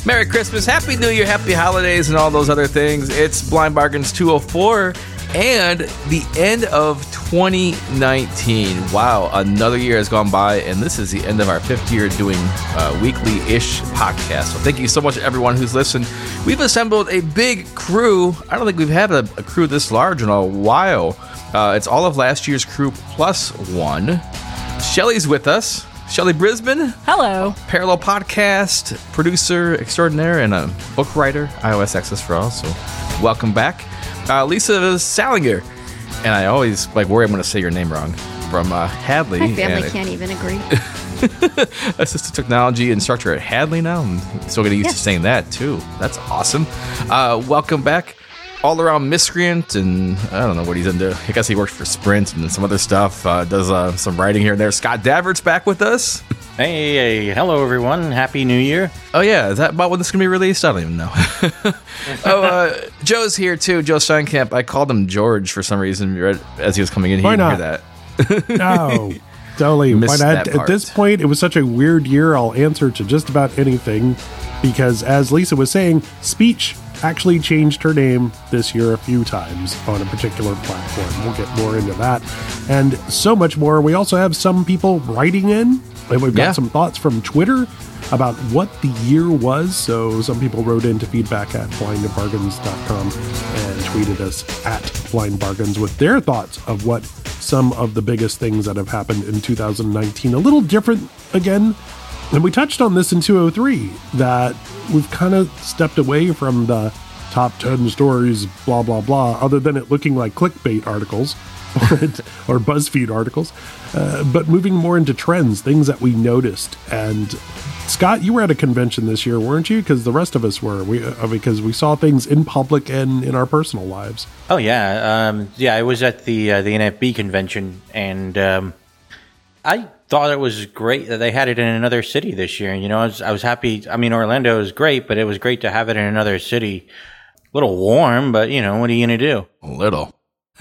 Merry Christmas, Happy New Year, Happy Holidays, and all those other things. It's Blind Bargains 204 and the end of 2019. Wow, another year has gone by, and this is the end of our 5th year doing weekly-ish podcast. So thank you so much to everyone who's listened. We've assembled a big crew. I don't think we've had a crew this large in a while. It's all of last year's crew plus one. Shelly's with us. Shelly Brisbane. Hello. Parallel podcast producer extraordinaire and a book writer, iOS Access for All. So welcome back. Lisa Salinger. And I always worry I'm going to say your name wrong. From Hadley. My family can't even agree. Assistive technology instructor at Hadley now. I'm still getting used to saying that too. That's awesome. Welcome back. All around miscreant, and I don't know what he's into. I guess he works for Sprint and some other stuff. Does some writing here and there. Scott Davert's back with us. Hey, hello everyone. Happy New Year. Oh yeah, is that about when this is going to be released? I don't even know. Joe's here too. Joe Steinkamp. I called him George for some reason as he was coming in. He didn't hear that. No, totally. Why not? At this point, it was such a weird year. I'll answer to just about anything because, as Lisa was saying, Speech actually changed her name this year a few times on a particular platform. We'll get more into that and so much more. We also have some people writing in, and we've got some thoughts from Twitter about what the year was. So some people wrote into feedback at blindbargains.com and tweeted us at blindbargains with their thoughts of what some of the biggest things that have happened in 2019. A little different again. And we touched on this in 203, that we've kind of stepped away from the top 10 stories, blah, blah, blah, other than it looking like clickbait articles or BuzzFeed articles, but moving more into trends, things that we noticed. And Scott, you were at a convention this year, weren't you? Because the rest of us were, because we saw things in public and in our personal lives. Oh, yeah. I was at the NFB convention, and I thought it was great that they had it in another city this year. You know, I was happy. I mean, Orlando is great, but it was great to have it in another city. A little warm, but, you know, what are you going to do? A little.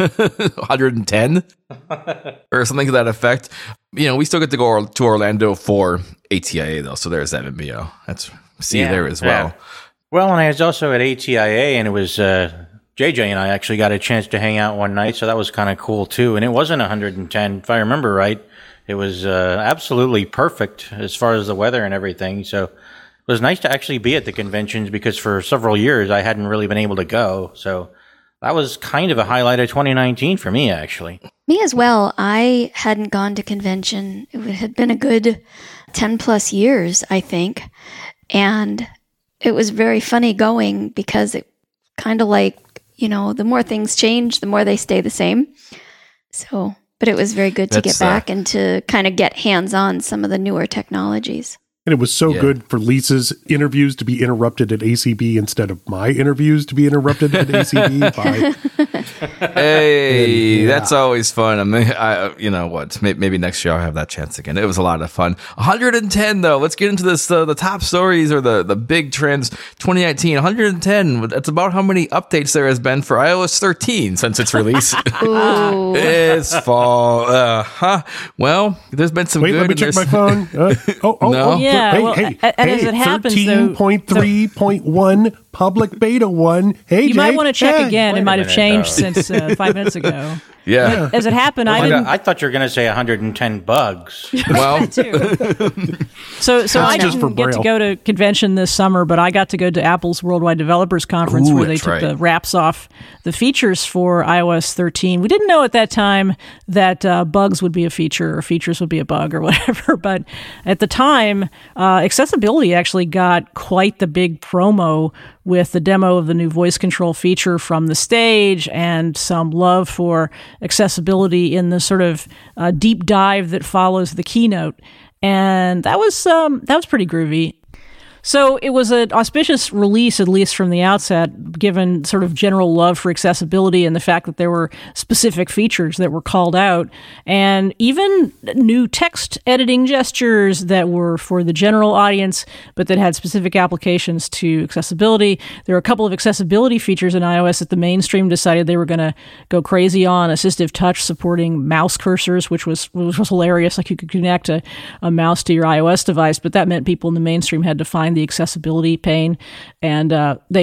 110? Or something to that effect. You know, we still get to go to Orlando for ATIA, though, so there's that. You know, that's you there as well. Yeah. Well, and I was also at ATIA, and it was JJ and I actually got a chance to hang out one night, so that was kind of cool, too. And it wasn't 110, if I remember right. It was absolutely perfect as far as the weather and everything. So it was nice to actually be at the conventions because for several years I hadn't really been able to go. So that was kind of a highlight of 2019 for me, actually. Me as well. I hadn't gone to convention. It had been a good 10 plus years, I think. And it was very funny going because it kind of like, you know, the more things change, the more they stay the same. So... But it was very good to get back and to kind of get hands-on some of the newer technologies. And it was so good for Lisa's interviews to be interrupted at ACB instead of my interviews to be interrupted at ACB. Hey, that's always fun. I mean, you know what? Maybe next year I'll have that chance again. It was a lot of fun. 110, though. Let's get into this. The top stories or the big trends. 2019, 110. That's about how many updates there has been for iOS 13 since its release. It's fall. Well, there's been some good. Wait, let me check my phone. No. Yeah, hey, as it happens, 13.3.1 public beta 1. Hey, you might want to check again. It might have changed though. since 5 minutes ago. Yeah. As it happened, I thought you were going to say 110 bugs. Well, so I didn't get to go to convention this summer, but I got to go to Apple's Worldwide Developers Conference where they took the wraps off the features for iOS 13. We didn't know at that time that bugs would be a feature or features would be a bug or whatever, but at the time, accessibility actually got quite the big promo with the demo of the new voice control feature from the stage and some love for accessibility in the sort of deep dive that follows the keynote. And that was pretty groovy. So it was an auspicious release, at least from the outset, given sort of general love for accessibility and the fact that there were specific features that were called out, and even new text editing gestures that were for the general audience, but that had specific applications to accessibility. There were a couple of accessibility features in iOS that the mainstream decided they were going to go crazy on. Assistive touch supporting mouse cursors, which was hilarious. Like you could connect a mouse to your iOS device, but that meant people in the mainstream had to find find the accessibility pane, and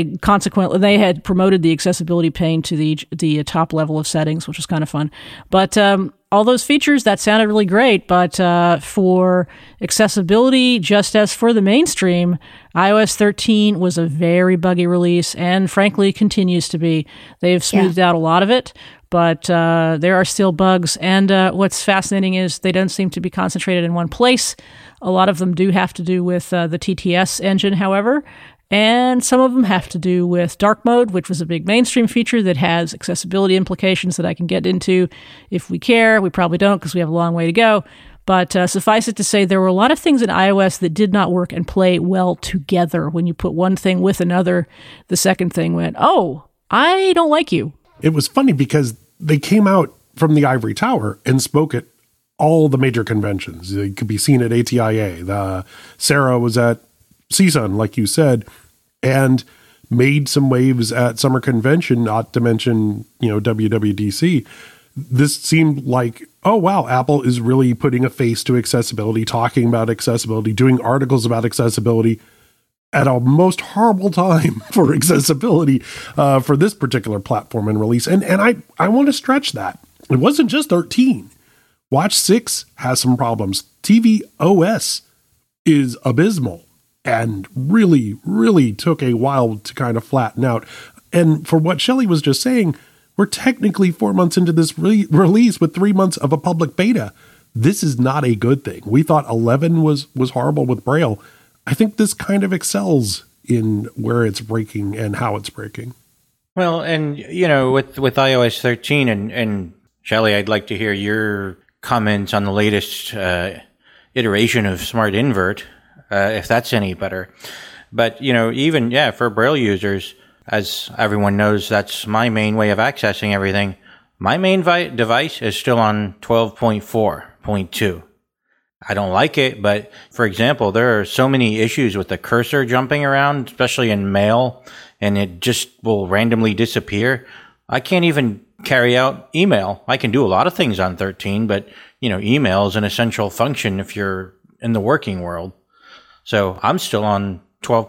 they had promoted the accessibility pane to the top level of settings, which was kind of fun. But all those features, that sounded really great, but for accessibility, just as for the mainstream, iOS 13 was a very buggy release, and frankly continues to be. They've smoothed out a lot of it, but there are still bugs, and what's fascinating is they don't seem to be concentrated in one place. A lot of them do have to do with the TTS engine, however, and some of them have to do with dark mode, which was a big mainstream feature that has accessibility implications that I can get into if we care. We probably don't because we have a long way to go. But suffice it to say, there were a lot of things in iOS that did not work and play well together. When you put one thing with another, the second thing went, oh, I don't like you. It was funny because they came out from the ivory tower and spoke at all the major conventions. They could be seen at ATIA. Sarah was at CSUN, like you said, and made some waves at Summer Convention, not to mention, WWDC. This seemed like, oh, wow, Apple is really putting a face to accessibility, talking about accessibility, doing articles about accessibility at a most horrible time for accessibility for this particular platform and release. And I want to stretch that. It wasn't just 13. Watch 6 has some problems. TV OS is abysmal and really, really took a while to kind of flatten out. And for what Shelley was just saying, we're technically 4 months into this release with 3 months of a public beta. This is not a good thing. We thought 11 was horrible with Braille. I think this kind of excels in where it's breaking and how it's breaking. Well, and, with iOS 13, and Shelley, I'd like to hear your comments on the latest iteration of Smart Invert, if that's any better. But, even, for Braille users, as everyone knows, that's my main way of accessing everything. My main device is still on 12.4.2. I don't like it, but for example, there are so many issues with the cursor jumping around, especially in Mail, and it just will randomly disappear. I can't even carry out email. I can do a lot of things on 13, but email is an essential function if you're in the working world. So I'm still on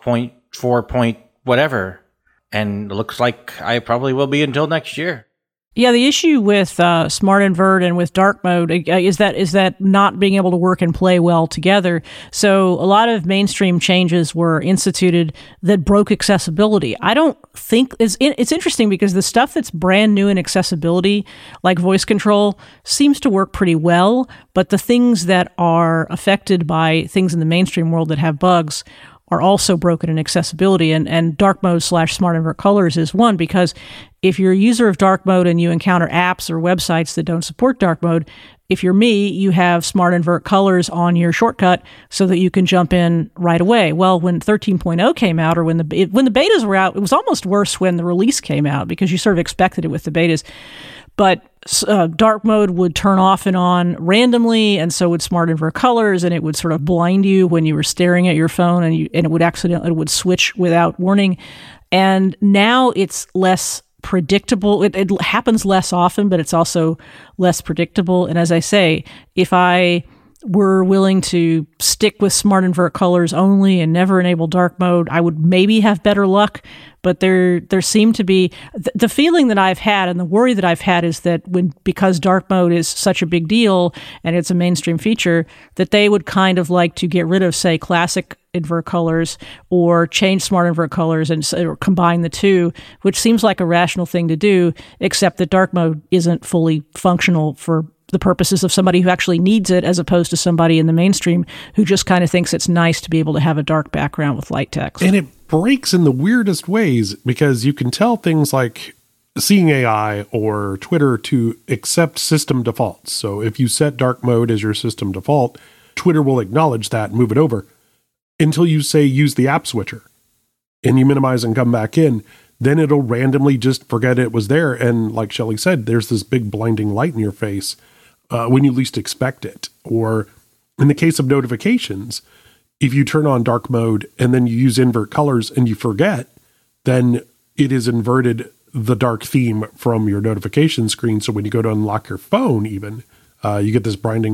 12.4 whatever, and it looks like I probably will be until next year. Yeah, the issue with Smart Invert and with dark mode is that not being able to work and play well together. So a lot of mainstream changes were instituted that broke accessibility. I don't think it's interesting because the stuff that's brand new in accessibility, like voice control, seems to work pretty well. But the things that are affected by things in the mainstream world that have bugs are also broken in accessibility, and dark mode / Smart Invert Colors is one, because if you're a user of dark mode and you encounter apps or websites that don't support dark mode, if you're me, you have Smart Invert Colors on your shortcut so that you can jump in right away. Well, when 13.0 came out, or when the betas were out, it was almost worse when the release came out because you sort of expected it with the betas. But dark mode would turn off and on randomly, and so would Smart Invert Colors, and it would sort of blind you when you were staring at your phone, and it would switch without warning. And now it's less predictable. It happens less often, but it's also less predictable. And as I say, if I were willing to stick with Smart Invert Colors only and never enable dark mode, I would maybe have better luck. But there seemed to be the feeling that I've had, and the worry that I've had is that because dark mode is such a big deal and it's a mainstream feature, that they would kind of like to get rid of, say, classic invert colors or change Smart Invert Colors or combine the two, which seems like a rational thing to do, except that dark mode isn't fully functional for the purposes of somebody who actually needs it, as opposed to somebody in the mainstream who just kind of thinks it's nice to be able to have a dark background with light text. And it breaks in the weirdest ways, because you can tell things like Seeing AI or Twitter to accept system defaults. So if you set dark mode as your system default, Twitter will acknowledge that and move it over until you say use the app switcher and you minimize and come back in. Then it'll randomly just forget it was there. And like Shelley said, there's this big blinding light in your face when you least expect it. Or in the case of notifications, if you turn on dark mode and then you use invert colors and you forget, then it is inverted the dark theme from your notification screen. So when you go to unlock your phone, even you get this blinding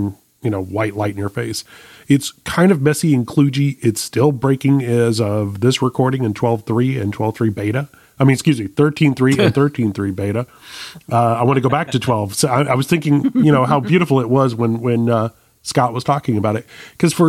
white light in your face. It's kind of messy and kludgy. It's still breaking as of this recording in 12.3 and 12.3 beta. 13.3 and 13.3 beta. I want to go back to 12. So I was thinking, how beautiful it was when Scott was talking about it. Because for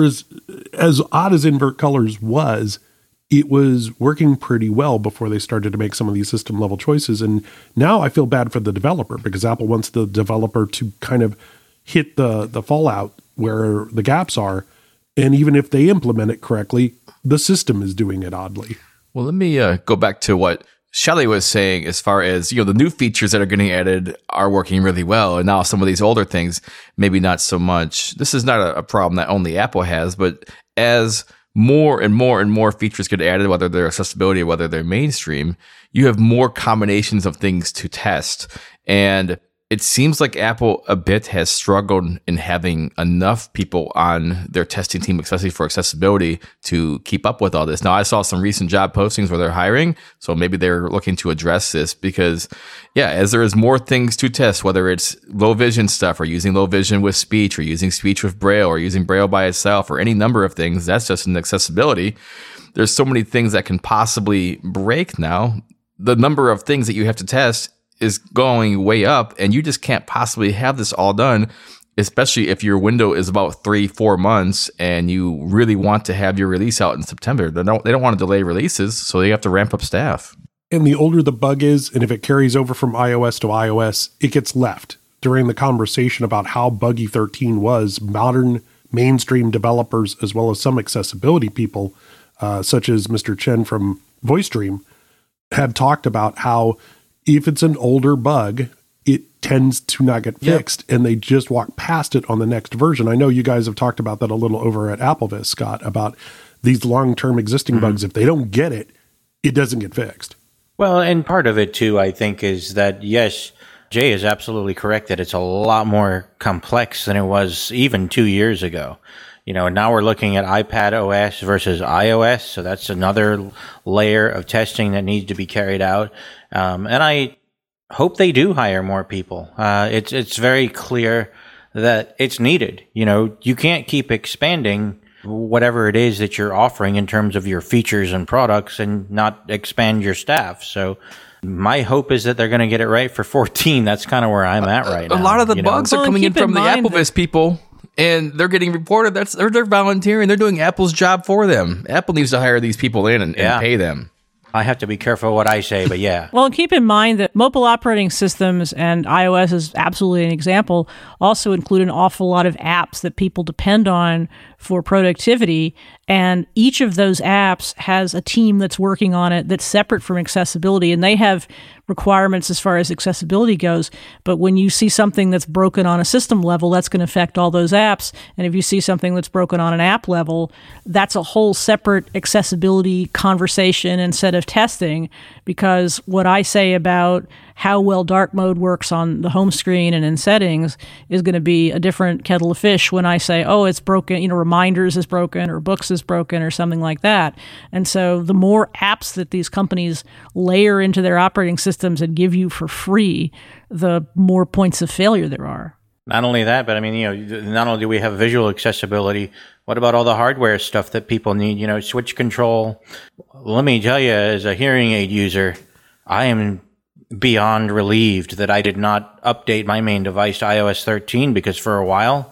as odd as Invert Colors was, it was working pretty well before they started to make some of these system level choices. And now I feel bad for the developer, because Apple wants the developer to kind of hit the fallout where the gaps are. And even if they implement it correctly, the system is doing it oddly. Well, let me go back to what Shelly was saying as far as, the new features that are getting added are working really well. And now some of these older things, maybe not so much. This is not a problem that only Apple has, but as more and more and more features get added, whether they're accessibility or whether they're mainstream, you have more combinations of things to test. And it seems like Apple a bit has struggled in having enough people on their testing team, especially for accessibility, to keep up with all this. Now, I saw some recent job postings where they're hiring, so maybe they're looking to address this because, as there is more things to test, whether it's low vision stuff or using low vision with speech or using speech with Braille or using Braille by itself or any number of things, that's just an accessibility. There's so many things that can possibly break now. The number of things that you have to test is going way up, and you just can't possibly have this all done, especially if your window is about 3-4 months and you really want to have your release out in September. They don't want to delay releases, so they have to ramp up staff. And the older the bug is, and if it carries over from iOS to iOS, it gets left. During the conversation about how buggy 13 was, modern mainstream developers, as well as some accessibility people, such as Mr. Chen from VoiceStream, had talked about how if it's an older bug, it tends to not get fixed, and they just walk past it on the next version. I know you guys have talked about that a little over at AppleVis, Scott, about these long-term existing bugs. If they don't get it, it doesn't get fixed. Well, and part of it, too, I think, is that, yes, Jay is absolutely correct that it's a lot more complex than it was even 2 years ago. Now we're looking at iPad OS versus iOS, so that's another layer of testing that needs to be carried out. And I hope they do hire more people. It's very clear that it's needed. You can't keep expanding whatever it is that you're offering in terms of your features and products and not expand your staff. So my hope is that they're going to get it right for 14. That's kind of where I'm at right now. A lot of the bugs are coming in from the AppleVis people. And they're getting reported. They're volunteering. They're doing Apple's job for them. Apple needs to hire these people in and pay them. I have to be careful what I say, but yeah. Well, keep in mind that mobile operating systems, and iOS is absolutely an example, also include an awful lot of apps that people depend on for productivity. And each of those apps has a team that's working on it that's separate from accessibility. And they have requirements as far as accessibility goes. But when you see something that's broken on a system level, that's going to affect all those apps. And if you see something that's broken on an app level, that's a whole separate accessibility conversation and set of testing. Because what I say about how well dark mode works on the home screen and in settings is going to be a different kettle of fish when I say, oh, it's broken, Reminders is broken or Books is broken or something like that. And so the more apps that these companies layer into their operating systems and give you for free, the more points of failure there are. Not only that, but not only do we have visual accessibility, what about all the hardware stuff that people need? Switch control. Let me tell you, as a hearing aid user, I am beyond relieved that I did not update my main device to iOS 13 because for a while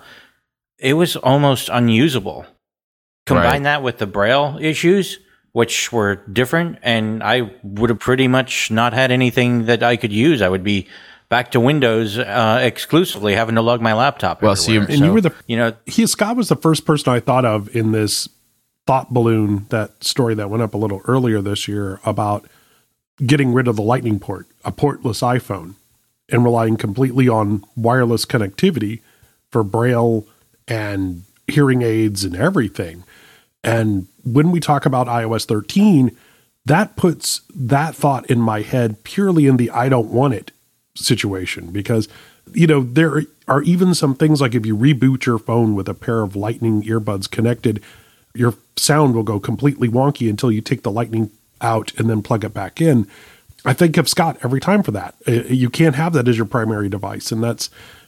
it was almost unusable. Combine that with the Braille issues, which were different, and I would have pretty much not had anything that I could use. I would be back to Windows exclusively, having to lug my laptop everywhere. You were Scott was the first person I thought of in this thought balloon, that story that went up a little earlier this year about getting rid of the Lightning port, a portless iPhone, and relying completely on wireless connectivity for Braille and hearing aids and everything. And when we talk about iOS 13, that puts that thought in my head purely in the I don't want it situation, because, there are even some things like if you reboot your phone with a pair of Lightning earbuds connected, your sound will go completely wonky until you take the Lightning out and then plug it back in. I think of Scott every time for that. You can't have that as your primary device. And that's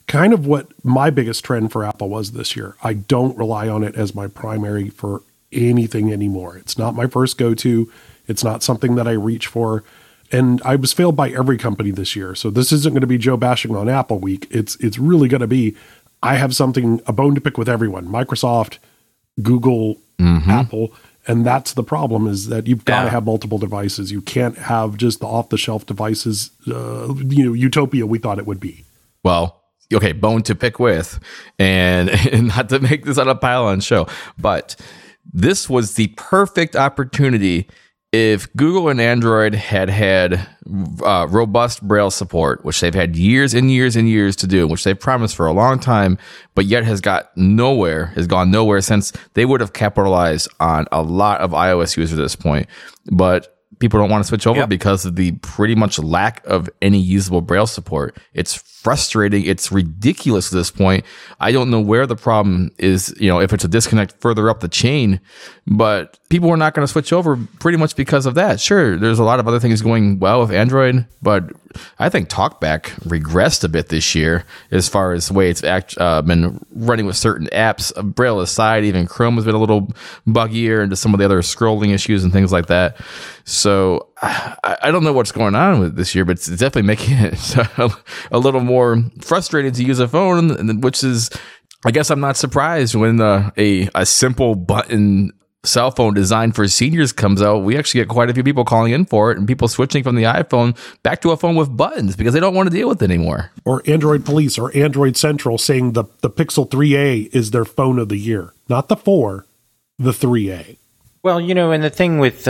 kind of what my biggest trend for Apple was this year. I don't rely on it as my primary for anything anymore. It's not my first go-to. It's not something that I reach for. And I was failed by every company this year. So this isn't going to be Joe bashing on Apple week. It's really going to be, I have a bone to pick with everyone. Microsoft, Google, Apple. And that's the problem, is that you've got to have multiple devices. You can't have just the off-the-shelf devices, utopia we thought it would be. Well, okay, bone to pick with, and not to make this on a pile-on show, but this was the perfect opportunity if Google and Android had robust Braille support, which they've had years and years and years to do, which they've promised for a long time, but yet has gone nowhere since, they would have capitalized on a lot of iOS users at this point. But people don't want to switch over because of the pretty much lack of any usable Braille support. It's frustrating. It's ridiculous at this point. I don't know where the problem is, if it's a disconnect further up the chain, but people are not going to switch over pretty much because of that. Sure, there's a lot of other things going well with Android, but I think TalkBack regressed a bit this year as far as the way it's been running with certain apps. Braille aside, even Chrome has been a little buggier into some of the other scrolling issues and things like that. So I don't know what's going on with this year, but it's definitely making it a little more frustrating to use a phone, which is, I guess I'm not surprised when a simple button cell phone designed for seniors comes out. We actually get quite a few people calling in for it, and people switching from the iPhone back to a phone with buttons because they don't want to deal with it anymore. Or Android Police or Android Central saying the Pixel 3a is their phone of the year. Not the 4, the 3a. Well, and the thing with...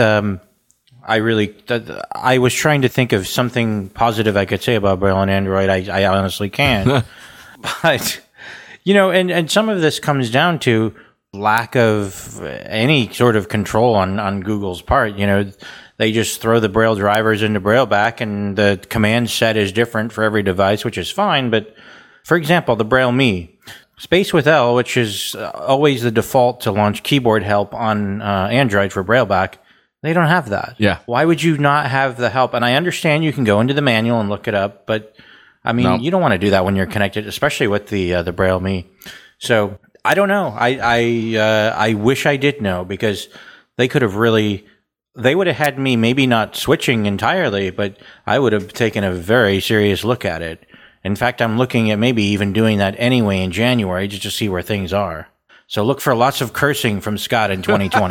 I was trying to think of something positive I could say about Braille and Android. I honestly can't. But, and some of this comes down to lack of any sort of control on Google's part. They just throw the Braille drivers into BrailleBack, and the command set is different for every device, which is fine. But, for example, the Braille Me. Space with L, which is always the default to launch keyboard help on Android for BrailleBack, they don't have that. Yeah. Why would you not have the help? And I understand you can go into the manual and look it up, but I mean, you don't want to do that when you're connected, especially with the Braille Me. So I don't know. I wish I did know, because they could have they would have had me maybe not switching entirely, but I would have taken a very serious look at it. In fact, I'm looking at maybe even doing that anyway in January just to see where things are. So look for lots of cursing from Scott in 2020.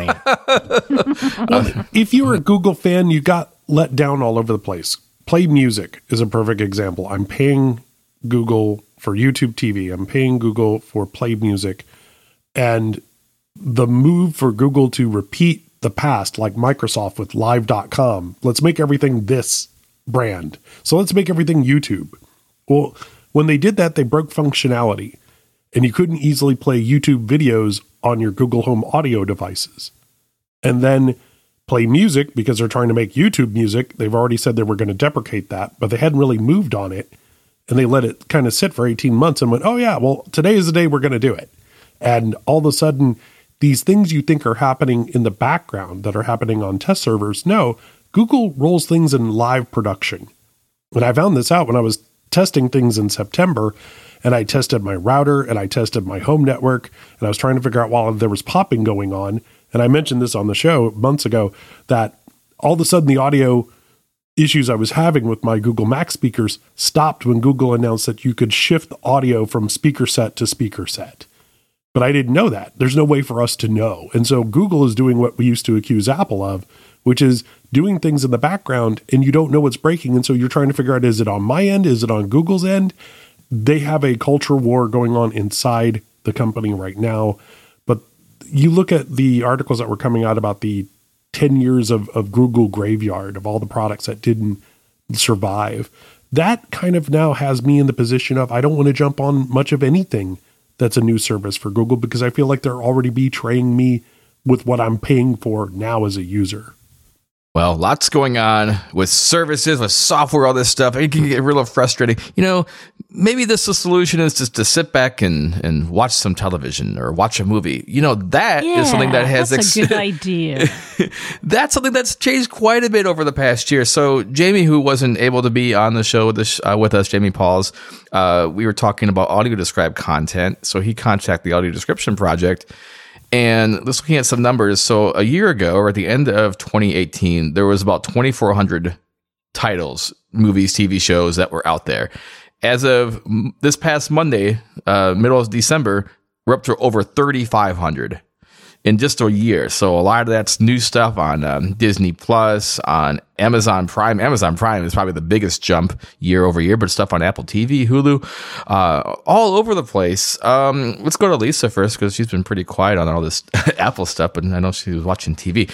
If you're a Google fan, you got let down all over the place. Play Music is a perfect example. I'm paying Google for YouTube TV. I'm paying Google for Play Music. And the move for Google to repeat the past, like Microsoft with Live.com, let's make everything this brand. So let's make everything YouTube. Well, when they did that, they broke functionality. And you couldn't easily play YouTube videos on your Google Home audio devices. And then Play Music, because they're trying to make YouTube music, they've already said they were going to deprecate that, but they hadn't really moved on it. And they let it kind of sit for 18 months and went, oh yeah, well, today is the day we're going to do it. And all of a sudden, these things you think are happening in the background that are happening on test servers, no, Google rolls things in live production. And I found this out when I was testing things in September. And I tested my router and I tested my home network, and I was trying to figure out while there was popping going on. And I mentioned this on the show months ago, that all of a sudden the audio issues I was having with my Google Mac speakers stopped when Google announced that you could shift the audio from speaker set to speaker set. But I didn't know that. There's no way for us to know. And so Google is doing what we used to accuse Apple of, which is doing things in the background and you don't know what's breaking. And so you're trying to figure out, is it on my end? Is it on Google's end? They have a culture war going on inside the company right now. But you look at the articles that were coming out about the 10 years of Google graveyard, of all the products that didn't survive. That kind of now has me in the position of, I don't want to jump on much of anything that's a new service for Google, because I feel like they're already betraying me with what I'm paying for now as a user. Well, lots going on with services, with software, all this stuff. It can get real frustrating. Maybe the solution is just to sit back and watch some television or watch a movie. That is something that has... That's a good idea. That's something that's changed quite a bit over the past year. So Jamie, who wasn't able to be on the show with us, Jamie Pauls, we were talking about audio described content. So he contacted the Audio Description Project. And let's looking at some numbers. So a year ago, or at the end of 2018, there was about 2,400 titles, movies, TV shows that were out there. As of this past Monday, middle of December, we're up to over 3,500 in just a year. So a lot of that's new stuff on Disney Plus, on Amazon Prime. Amazon Prime is probably the biggest jump year over year, but stuff on Apple TV, Hulu, all over the place. Let's go to Lisa first, because she's been pretty quiet on all this Apple stuff, but I know she was watching TV.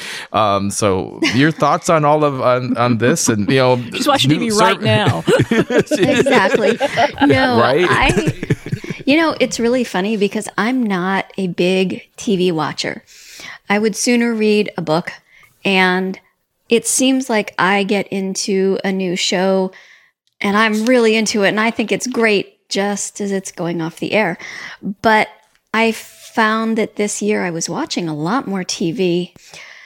So your thoughts on all of on this, and she's watching TV right now. Exactly. No, right. It's really funny because I'm not a big TV watcher. I would sooner read a book, and it seems like I get into a new show and I'm really into it, and I think it's great just as it's going off the air. But I found that this year I was watching a lot more TV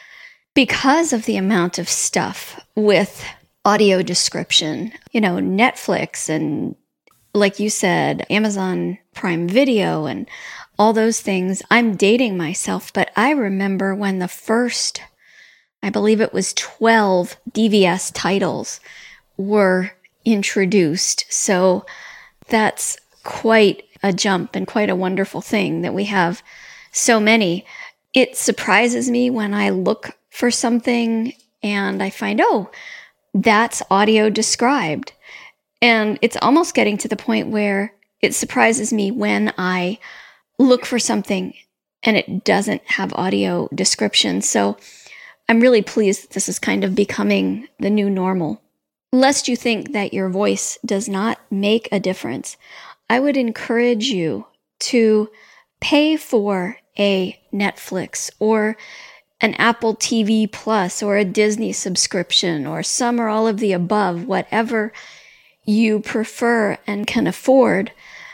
because of the amount of stuff with audio description, Netflix and, like you said, Amazon Prime Video and all those things. I'm dating myself, but I remember when the first, I believe it was 12 DVS titles were introduced. So that's quite a jump and quite a wonderful thing that we have so many. It surprises me when I look for something and I find, that's audio described. And it's almost getting to the point where it surprises me when I look for something and it doesn't have audio description. So I'm really pleased that this is kind of becoming the new normal. Lest you think that your voice does not make a difference, I would encourage you to pay for a Netflix or an Apple TV Plus or a Disney subscription or some or all of the above, whatever you prefer and can afford,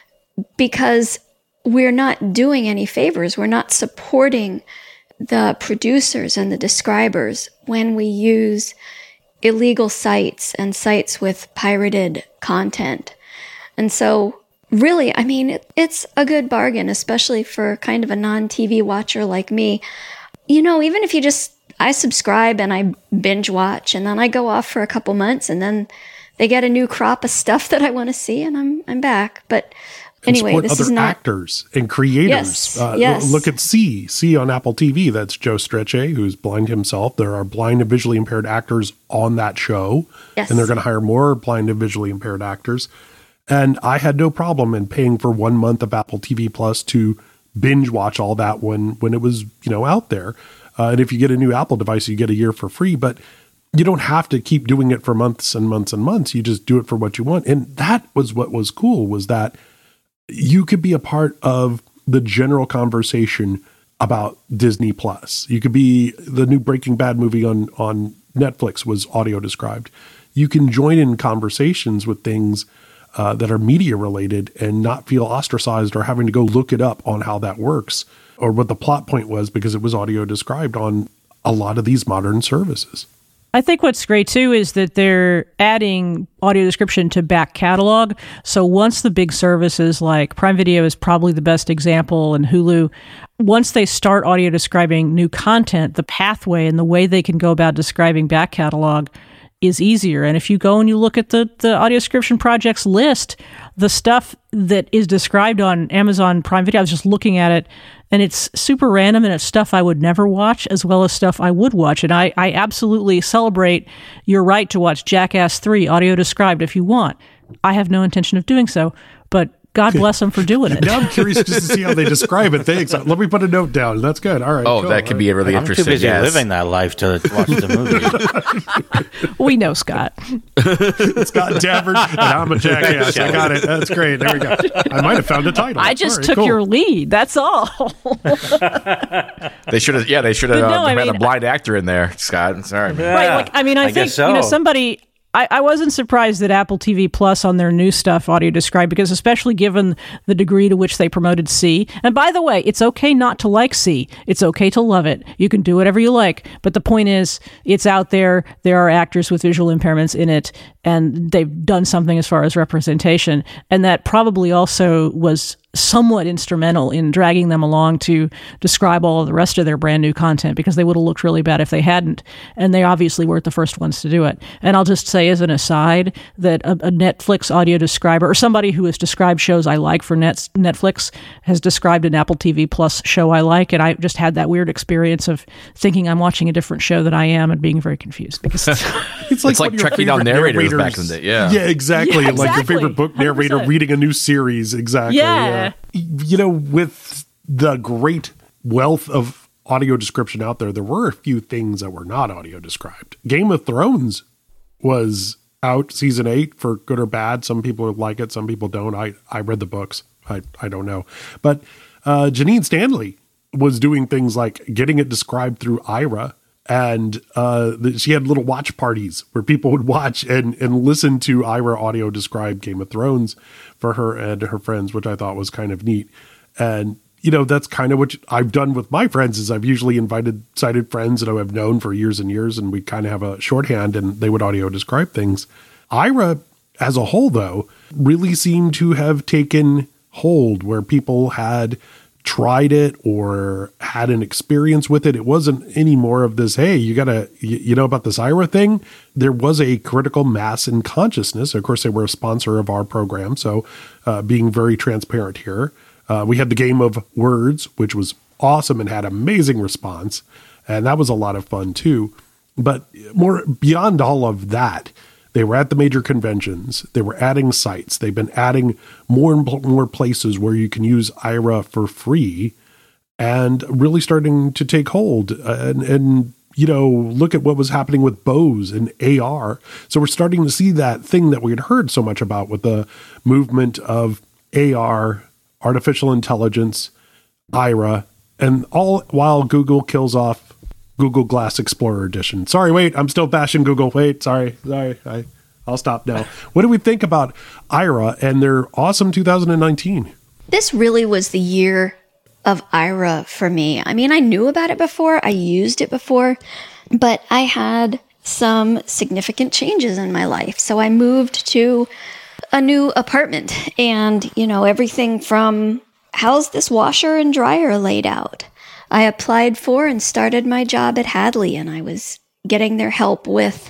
because we're not doing any favors. We're not supporting the producers and the describers when we use illegal sites and sites with pirated content. And so really, it's a good bargain, especially for kind of a non-TV watcher like me. Even if I subscribe and I binge watch and then I go off for a couple months and then they get a new crop of stuff that I want to see, and I'm back. But anyway, this is not actors and creators. Yes. Look at C on Apple TV. That's Joe Strechay, who's blind himself. There are blind and visually impaired actors on that show, and they're going to hire more blind and visually impaired actors. And I had no problem in paying for 1 month of Apple TV Plus to binge watch all that when it was out there. And if you get a new Apple device, you get a year for free. But you don't have to keep doing it for months and months and months. You just do it for what you want. And that was what was cool, was that you could be a part of the general conversation about Disney Plus. You could be the new Breaking Bad movie on Netflix was audio described. You can join in conversations with things that are media related and not feel ostracized or having to go look it up on how that works or what the plot point was because it was audio described on a lot of these modern services. I think what's great, too, is that they're adding audio description to back catalog. So once the big services like Prime Video is probably the best example, and Hulu, once they start audio describing new content, the pathway and the way they can go about describing back catalog is easier. And if you go and you look at the Audio Description Project's list, the stuff that is described on Amazon Prime Video, I was just looking at it, and it's super random, and it's stuff I would never watch as well as stuff I would watch. And I absolutely celebrate your right to watch Jackass 3 audio described if you want. I have no intention of doing so, but God bless them for doing it. Now I'm curious just to see how they describe it. Thanks. Let me put a note down. That's good. All right. Oh, cool. That could be a really interesting. I'm too busy living that life to watch the movie. We know Scott. Scott Dabbert, and I'm a jackass. I got it. That's great. There we go. I might have found a title. I just took your lead. That's all. They should have. Yeah, they should have had a blind actor in there, Scott. Sorry. Yeah, right. Like, I mean, I think so. Somebody. I wasn't surprised that Apple TV Plus on their new stuff audio described, because especially given the degree to which they promoted C. And by the way, it's okay not to like C. It's okay to love it. You can do whatever you like. But the point is, it's out there. There are actors with visual impairments in it, and they've done something as far as representation. And that probably also was somewhat instrumental in dragging them along to describe all of the rest of their brand new content, because they would have looked really bad if they hadn't. And they obviously weren't the first ones to do it. And I'll just say as an aside that a Netflix audio describer, or somebody who has described shows I like for Netflix, has described an Apple TV Plus show I like. And I just had that weird experience of thinking I'm watching a different show than I am and being very confused, because it's like Trek Me Down narrators back in the day. Yeah. Yeah, exactly. Like your favorite book narrator 100%. Reading a new series. Exactly. Yeah. You know, with the great wealth of audio description out there, there were a few things that were not audio described. Game of Thrones was out, season 8, for good or bad. Some people like it, some people don't. I read the books. I don't know. But Janine Stanley was doing things like getting it described through Aira. And she had little watch parties where people would watch and listen to Aira audio describe Game of Thrones for her and her friends, which I thought was kind of neat. And, you know, that's kind of what I've done with my friends, is I've usually invited sighted friends that I have known for years and years, and we kind of have a shorthand, and they would audio describe things. Aira, as a whole, though, really seemed to have taken hold, where people had tried it or had an experience with it. It wasn't any more of this, hey, you know about this Aira thing? There was a critical mass in consciousness. Of course, they were a sponsor of our program, so being very transparent here. We had the Game of Words, which was awesome and had amazing response, and that was a lot of fun too. But more beyond all of that, they were at the major conventions. They were adding sites. They've been adding more and more places where you can use Aira for free, and really starting to take hold. And you know, look at what was happening with Bose and AR. So we're starting to see that thing that we had heard so much about with the movement of AR, artificial intelligence, Aira, and all while Google kills off Google Glass Explorer Edition. Sorry, wait, I'm still bashing Google. Wait, sorry. I'll stop now. What do we think about Aira and their awesome 2019? This really was the year of Aira for me. I mean, I knew about it before, I used it before, but I had some significant changes in my life. So I moved to a new apartment, and, you know, everything from how's this washer and dryer laid out? I applied for and started my job at Hadley, and I was getting their help with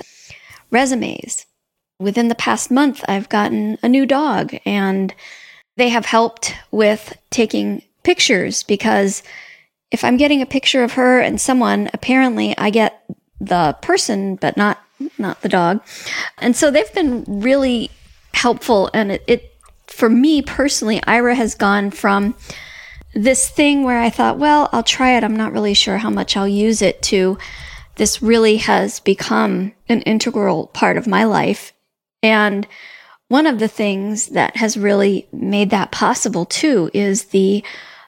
resumes. Within the past month, I've gotten a new dog, and they have helped with taking pictures, because if I'm getting a picture of her and someone, apparently I get the person, but not the dog. And so they've been really helpful. And it for me personally, Aira has gone from this thing where I thought, well, I'll try it, I'm not really sure how much I'll use it, to this really has become an integral part of my life. And one of the things that has really made that possible too is the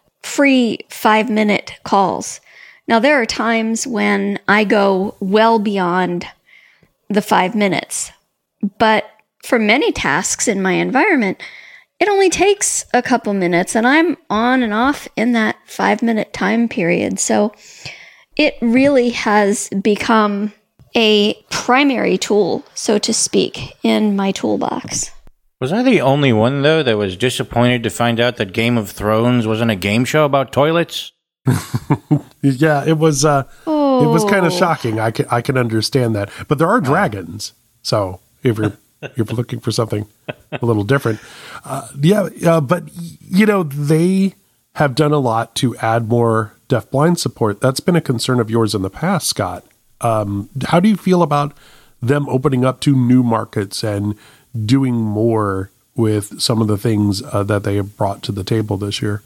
free 5-minute calls. Now, there are times when I go well beyond the 5 minutes, but for many tasks in my environment, it only takes a couple minutes, and I'm on and off in that 5-minute time period. So it really has become a primary tool, so to speak, in my toolbox. Was I the only one, though, that was disappointed to find out that Game of Thrones wasn't a game show about toilets? Yeah, it was. It was kind of shocking. I can understand that, but there are dragons. So if you're looking for something a little different, but you know, they have done a lot to add more deafblind support. That's been a concern of yours in the past, Scott. How do you feel about them opening up to new markets and doing more with some of the things that they have brought to the table this year?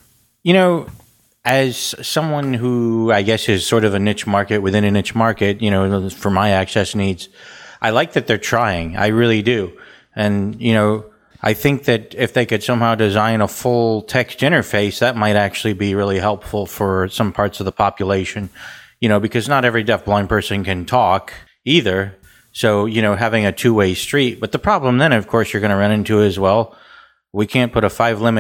As someone who I guess is sort of a niche market within a niche market, for my access needs, I like that they're trying. I really do. And, I think that if they could somehow design a full text interface, that might actually be really helpful for some parts of the population, because not every deafblind person can talk either. So, having a two-way street. But the problem then, of course, you're going to run into as well, we can't put a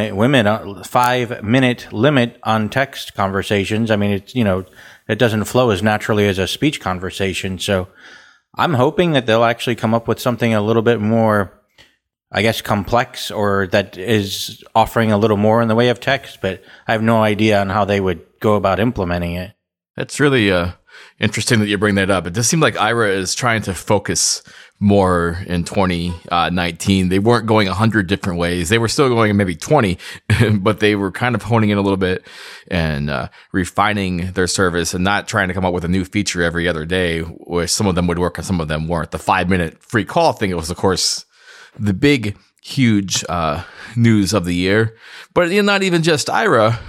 5-minute limit on text conversations. I mean, it's, it doesn't flow as naturally as a speech conversation. So I'm hoping that they'll actually come up with something a little bit more, I guess, complex, or that is offering a little more in the way of text, but I have no idea on how they would go about implementing it. That's really interesting that you bring that up. It does seem like Aira is trying to focus more in 2019. They weren't going 100 different ways. They were still going maybe 20, but they were kind of honing in a little bit and refining their service and not trying to come up with a new feature every other day, where some of them would work and some of them weren't. The 5-minute free call thing, it was, of course, the big, huge news of the year. But not even just Aira.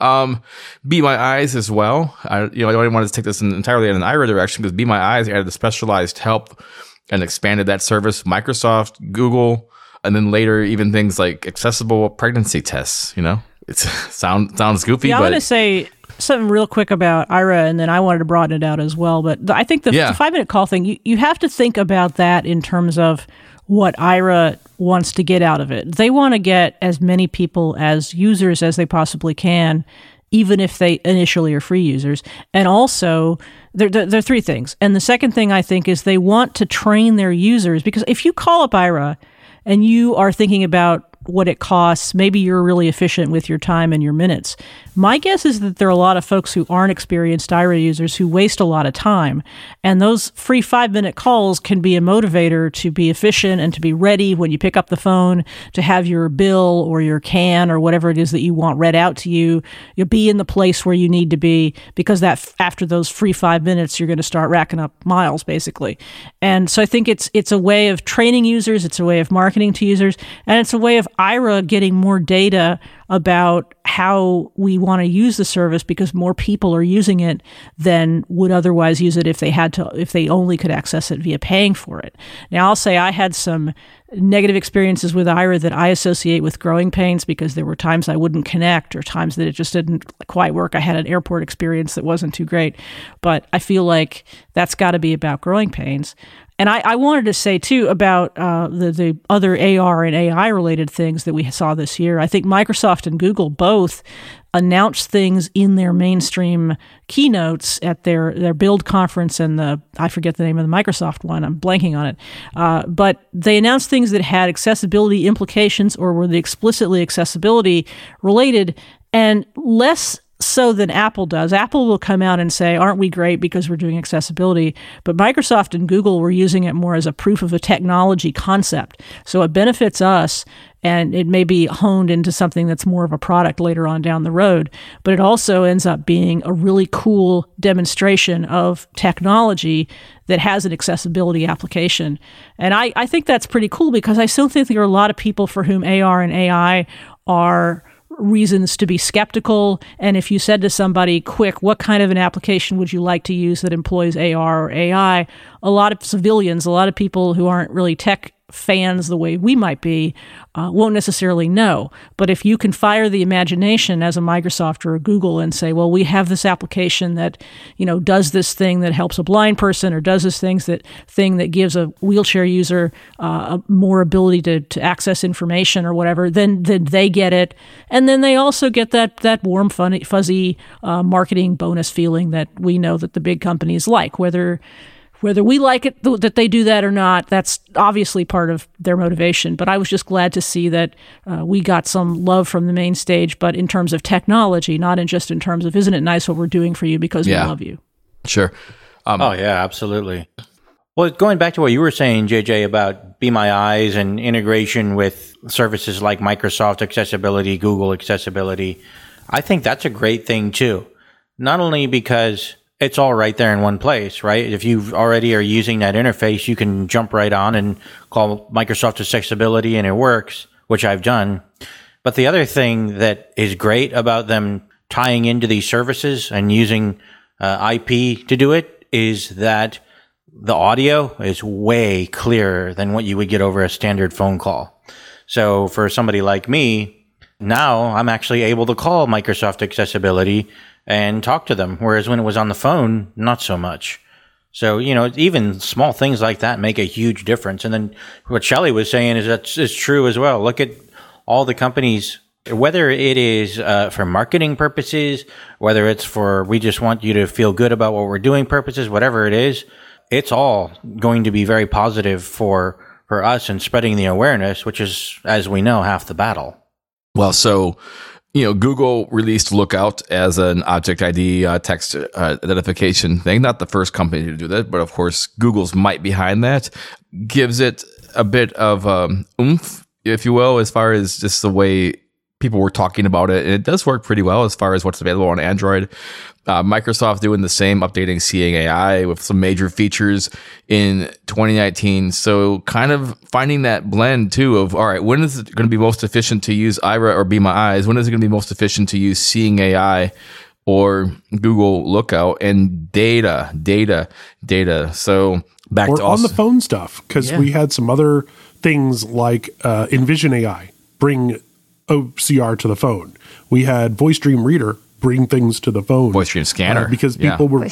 Be My Eyes as well. I don't want to take this entirely in an Aira direction, because Be My Eyes added the specialized help and expanded that service. Microsoft, Google, and then later even things like accessible pregnancy tests. It sounds goofy. Yeah, but I'm going to say something real quick about Aira, and then I wanted to broaden it out as well. But I think the 5-minute call thing, you have to think about that in terms of what Aira wants to get out of it. They want to get as many people as users as they possibly can, even if they initially are free users. And also, there are three things. And the second thing, I think, is they want to train their users, because if you call up Aira and you are thinking about what it costs, maybe you're really efficient with your time and your minutes. My guess is that there are a lot of folks who aren't experienced Aira users who waste a lot of time. And those free 5-minute calls can be a motivator to be efficient and to be ready when you pick up the phone, to have your bill or your CAN or whatever it is that you want read out to you. You'll be in the place where you need to be, because that after those free 5 minutes, you're going to start racking up miles, basically. And so I think it's a way of training users, it's a way of marketing to users, and it's a way of Aira getting more data about how we want to use the service, because more people are using it than would otherwise use it if they only could access it via paying for it. Now, I'll say I had some negative experiences with Aira that I associate with growing pains, because there were times I wouldn't connect or times that it just didn't quite work. I had an airport experience that wasn't too great, but I feel like that's got to be about growing pains. And I wanted to say, too, about the other AR and AI related things that we saw this year. I think Microsoft and Google both announced things in their mainstream keynotes at their Build conference and I forget the name of the Microsoft one, I'm blanking on it. But they announced things that had accessibility implications or were explicitly accessibility related, and less so than Apple does. Apple will come out and say, aren't we great because we're doing accessibility? But Microsoft and Google were using it more as a proof of a technology concept. So it benefits us, and it may be honed into something that's more of a product later on down the road. But it also ends up being a really cool demonstration of technology that has an accessibility application. And I think that's pretty cool, because I still think there are a lot of people for whom AR and AI are reasons to be skeptical. And if you said to somebody, quick, what kind of an application would you like to use that employs AR or AI? A lot of civilians, a lot of people who aren't really tech fans the way we might be, won't necessarily know. But if you can fire the imagination as a Microsoft or a Google and say, well, we have this application that, does this thing that helps a blind person, or does this thing that gives a wheelchair user more ability to access information or whatever, then they get it. And then they also get that warm, fuzzy marketing bonus feeling that we know that the big companies like, whether we like it that they do that or not, that's obviously part of their motivation. But I was just glad to see that we got some love from the main stage, but in terms of technology, not just in terms of, isn't it nice what we're doing for you because we love you? Sure. Oh, yeah, absolutely. Well, going back to what you were saying, JJ, about Be My Eyes and integration with services like Microsoft Accessibility, Google Accessibility, I think that's a great thing, too. Not only because it's all right there in one place, right? If you already are using that interface, you can jump right on and call Microsoft Accessibility and it works, which I've done. But the other thing that is great about them tying into these services and using IP to do it is that the audio is way clearer than what you would get over a standard phone call. So for somebody like me, now I'm actually able to call Microsoft Accessibility and talk to them, whereas when it was on the phone, not so much. So, even small things like that make a huge difference. And then what Shelley was saying is true as well. Look at all the companies, whether it is for marketing purposes, whether it's for we just want you to feel good about what we're doing purposes, whatever it is, it's all going to be very positive for us and spreading the awareness, which is, as we know, half the battle. Well, so, Google released Lookout as an Object ID text identification thing. Not the first company to do that, but of course, Google's might behind that gives it a bit of oomph, if you will, as far as just the way people were talking about it. And it does work pretty well as far as what's available on Android. Microsoft doing the same, updating Seeing AI with some major features in 2019. So kind of finding that blend too of, all right, when is it going to be most efficient to use Aira or Be My Eyes? When is it going to be most efficient to use Seeing AI or Google Lookout? And data. So back or to on the phone stuff, because we had some other things like Envision AI bring OCR to the phone. We had Voice Dream Reader bring things to the phone. Voice Dream Scanner. Because people were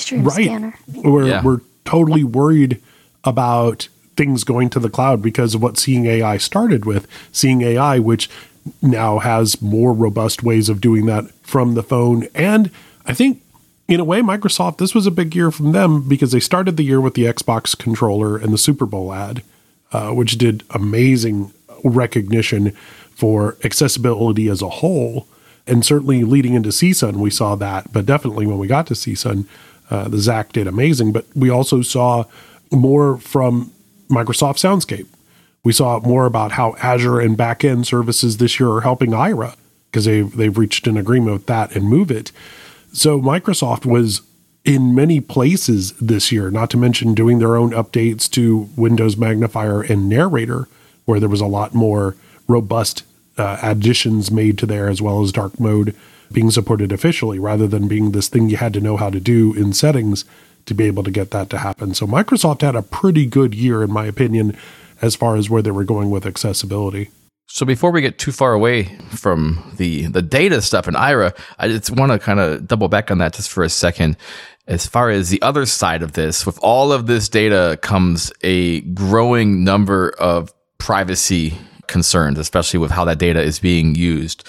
were totally worried about things going to the cloud because of what Seeing AI started with. Seeing AI, which now has more robust ways of doing that from the phone. And I think, in a way, Microsoft, this was a big year from them because they started the year with the Xbox controller and the Super Bowl ad, which did amazing recognition for accessibility as a whole. And certainly leading into CSUN, we saw that. But definitely when we got to CSUN, the Zach did amazing. But we also saw more from Microsoft Soundscape. We saw more about how Azure and backend services this year are helping Aira because they've reached an agreement with that and MoveIt. So Microsoft was in many places this year, not to mention doing their own updates to Windows Magnifier and Narrator, where there was a lot more robust additions made to there, as well as dark mode being supported officially, rather than being this thing you had to know how to do in settings to be able to get that to happen. So Microsoft had a pretty good year, in my opinion, as far as where they were going with accessibility. So before we get too far away from the data stuff in Aira, I just want to kind of double back on that just for a second. As far as the other side of this, with all of this data comes a growing number of privacy concerns, especially with how that data is being used.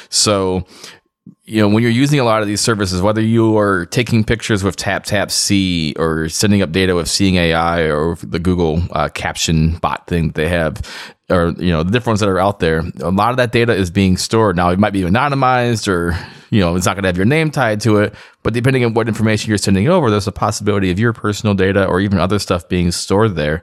So, when you're using a lot of these services, whether you are taking pictures with TapTapSee or sending up data with Seeing AI or the Google caption bot thing that they have, or, the different ones that are out there, a lot of that data is being stored. Now, it might be anonymized or, it's not going to have your name tied to it, but depending on what information you're sending over, there's a possibility of your personal data or even other stuff being stored there.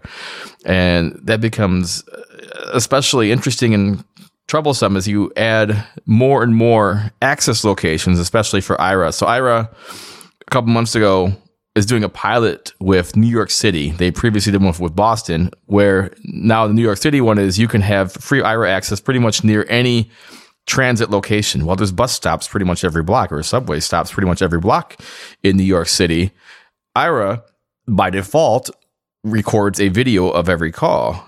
And that becomes especially interesting and troublesome as you add more and more access locations, especially for Aira. So Aira, a couple months ago, is doing a pilot with New York City. They previously did one with Boston, where now the New York City one is you can have free Aira access pretty much near any transit location. Well, there's bus stops pretty much every block, or subway stops pretty much every block in New York City. Aira, by default, records a video of every call.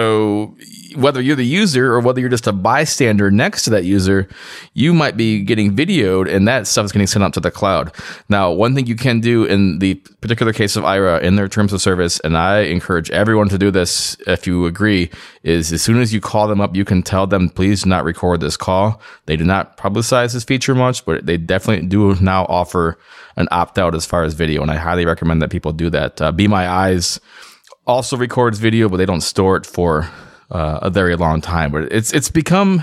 So whether you're the user or whether you're just a bystander next to that user, you might be getting videoed, and that stuff is getting sent out to the cloud. Now, one thing you can do in the particular case of Aira in their terms of service, and I encourage everyone to do this if you agree, is as soon as you call them up, you can tell them, please do not record this call. They do not publicize this feature much, but they definitely do now offer an opt-out as far as video, and I highly recommend that people do that. Be My Eyes also records video, but they don't store it for a very long time. But it's become,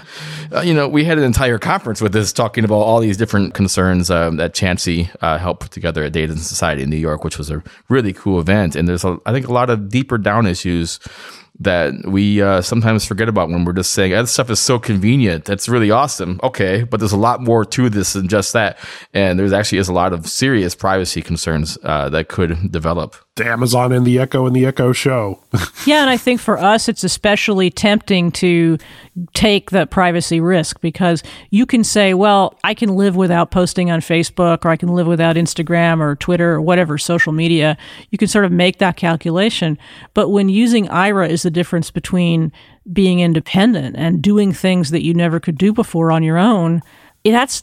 we had an entire conference with this talking about all these different concerns that Chancey helped put together at Data and Society in New York, which was a really cool event. And there's, I think, a lot of deeper down issues that we sometimes forget about when we're just saying, that stuff is so convenient. That's really awesome. Okay, but there's a lot more to this than just that. And there's actually is a lot of serious privacy concerns that could develop. The Amazon and the Echo Show. Yeah, and I think for us, it's especially tempting to take the privacy risk because you can say, well, I can live without posting on Facebook, or I can live without Instagram or Twitter or whatever social media. You can sort of make that calculation. But when using Aira is the difference between being independent and doing things that you never could do before on your own, that's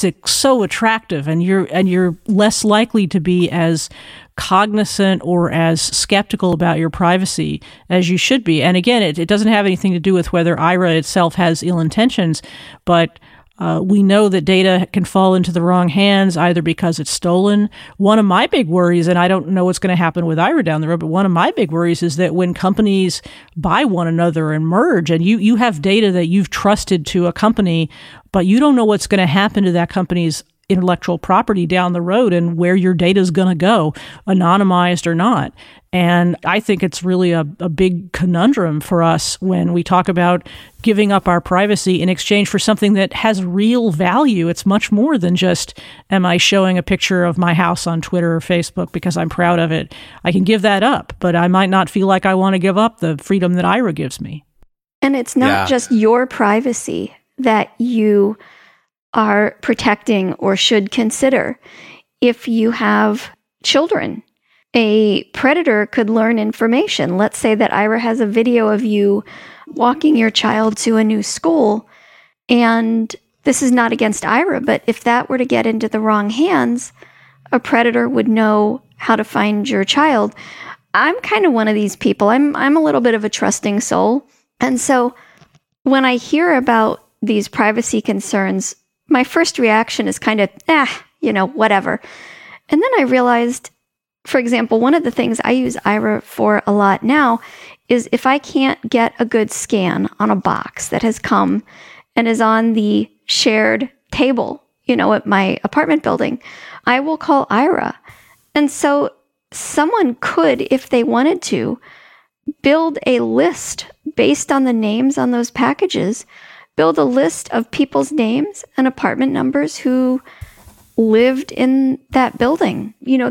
so attractive, and you're less likely to be as cognizant or as skeptical about your privacy as you should be. And again, it doesn't have anything to do with whether Aira itself has ill intentions, but we know that data can fall into the wrong hands either because it's stolen. One of my big worries, and I don't know what's going to happen with Aira down the road, but one of my big worries is that when companies buy one another and merge, and you have data that you've trusted to a company, but you don't know what's going to happen to that company's intellectual property down the road and where your data is going to go, anonymized or not. And I think it's really a big conundrum for us when we talk about giving up our privacy in exchange for something that has real value. It's much more than just, am I showing a picture of my house on Twitter or Facebook because I'm proud of it? I can give that up, but I might not feel like I want to give up the freedom that Aira gives me. And it's not just your privacy that you are protecting or should consider. If you have children, a predator could learn information. Let's say that Aira has a video of you walking your child to a new school, and this is not against Aira, but if that were to get into the wrong hands, a predator would know how to find your child. I'm kind of one of these people. I'm a little bit of a trusting soul. And so when I hear about these privacy concerns, my first reaction is kind of, whatever. And then I realized, for example, one of the things I use Aira for a lot now is if I can't get a good scan on a box that has come and is on the shared table, at my apartment building, I will call Aira. And so someone could, if they wanted to, build a list based on the names on those packages, build a list of people's names and apartment numbers who lived in that building.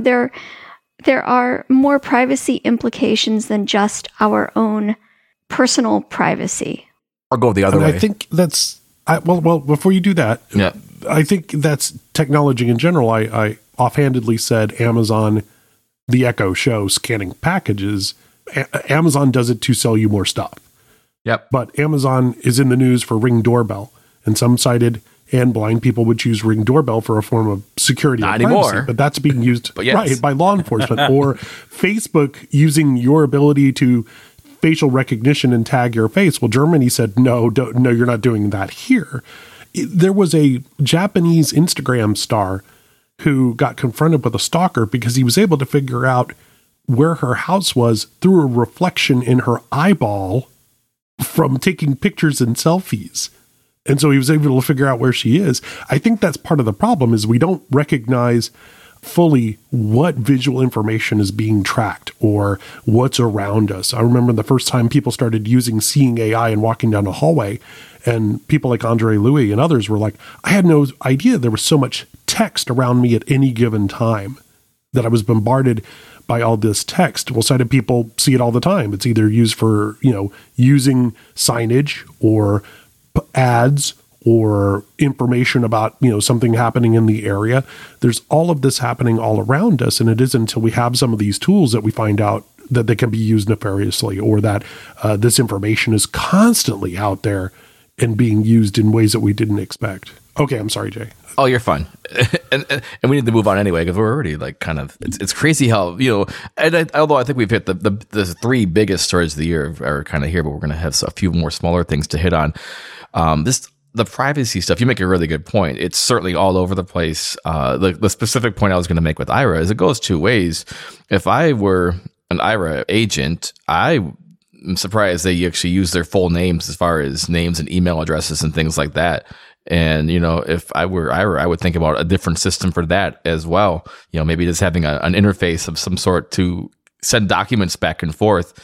There are more privacy implications than just our own personal privacy. Or go the other way. I think that's, well, before you do that, yeah. I think that's technology in general. I offhandedly said Amazon, the Echo Show, scanning packages. Amazon does it to sell you more stuff. Yep. But Amazon is in the news for Ring doorbell, and some sighted and blind people would choose Ring doorbell for a form of security. Not anymore. But that's being used yes. right by law enforcement. Or Facebook using your ability to facial recognition and tag your face. Well, Germany said, no, you're not doing that here. There was a Japanese Instagram star who got confronted with a stalker because he was able to figure out where her house was through a reflection in her eyeball from taking pictures and selfies. And so he was able to figure out where she is. I think that's part of the problem is we don't recognize fully what visual information is being tracked or what's around us. I remember the first time people started using Seeing AI and walking down a hallway, and people like Andre Louis and others were like, I had no idea there was so much text around me at any given time that I was bombarded by all this text. Well, sighted people see it all the time. It's either used for, using signage or ads or information about, something happening in the area. There's all of this happening all around us. And it isn't until we have some of these tools that we find out that they can be used nefariously, or that this information is constantly out there and being used in ways that we didn't expect. Okay, I'm sorry, Jay. Oh, you're fine. and we need to move on anyway, because we're already it's crazy how, although I think we've hit the three biggest stories of the year are kind of here, but we're going to have a few more smaller things to hit on. The privacy stuff, you make a really good point. It's certainly all over the place. The specific point I was going to make with Aira is it goes two ways. If I were an Aira agent, I'm surprised they actually use their full names as far as names and email addresses and things like that. And, if I were Aira, I would think about a different system for that as well. Maybe just having an interface of some sort to send documents back and forth,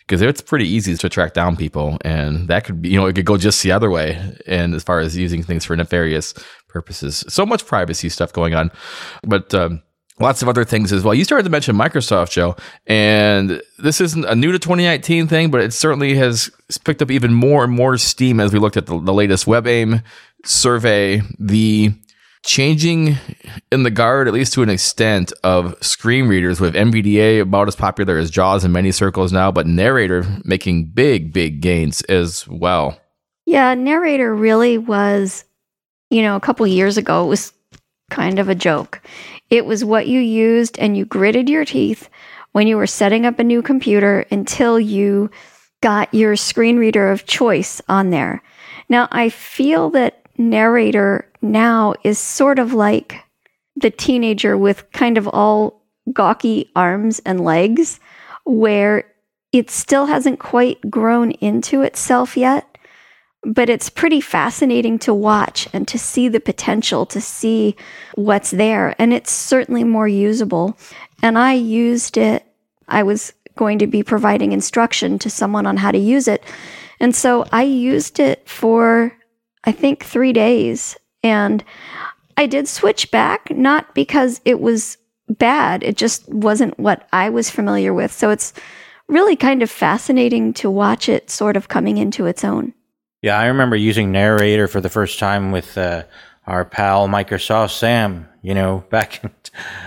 because it's pretty easy to track down people, and that could be, it could go just the other way. And as far as using things for nefarious purposes, so much privacy stuff going on, but lots of other things as well. You started to mention Microsoft, Joe, and this isn't a new to 2019 thing, but it certainly has picked up even more and more steam as we looked at the latest WebAIM survey. The changing in the guard, at least to an extent, of screen readers, with NVDA about as popular as JAWS in many circles now, but Narrator making big gains as well. Yeah, Narrator really was, a couple years ago, it was kind of a joke. It was what you used, and you gritted your teeth when you were setting up a new computer until you got your screen reader of choice on there. Now, I feel that Narrator now is sort of like the teenager with kind of all gawky arms and legs, where it still hasn't quite grown into itself yet. But it's pretty fascinating to watch and to see the potential, to see what's there. And it's certainly more usable. And I used it. I was going to be providing instruction to someone on how to use it. And so I used it for, I think, 3 days. And I did switch back, not because it was bad. It just wasn't what I was familiar with. So it's really kind of fascinating to watch it sort of coming into its own. Yeah, I remember using Narrator for the first time with our pal Microsoft Sam, back in,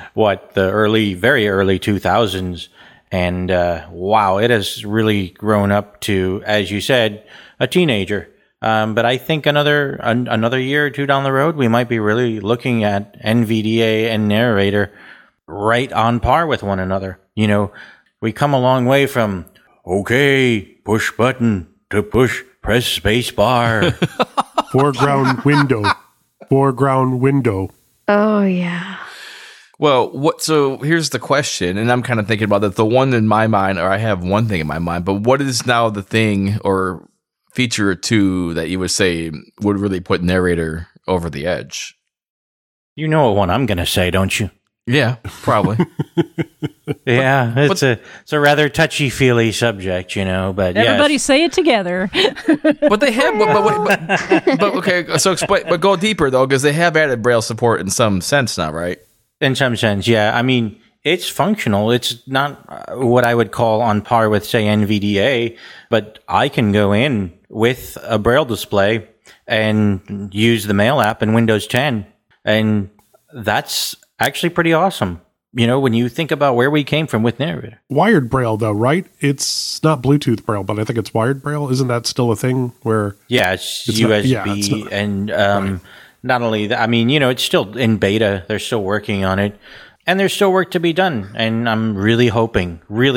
the very early 2000s. And wow, it has really grown up to, as you said, a teenager. But I think another year or two down the road, we might be really looking at NVDA and Narrator right on par with one another. We come a long way from, okay, push button to push, press space bar. Foreground window. Oh, yeah. Well, so here's the question, and I'm kind of thinking about that. The one in my mind, or I have one thing in my mind, but what is now the thing or feature or two that you would say would really put Narrator over the edge? You know what one I'm going to say, don't you? Yeah, probably. Yeah, it's a rather touchy-feely subject, but everybody yes. Say it together. But they have, but okay. So explain, but go deeper though, because they have added Braille support in some sense now, right? In some sense, yeah. I mean, it's functional. It's not what I would call on par with, say, NVDA, but I can go in with a Braille display and use the Mail app in Windows 10, and that's actually pretty awesome. When you think about where we came from with Narrator. Wired Braille, though, right? It's not Bluetooth Braille, but I think it's wired Braille. Isn't that still a thing where... Yeah, it's USB. And right. Not only that, I mean, it's still in beta. They're still working on it. And there's still work to be done. And I'm really hoping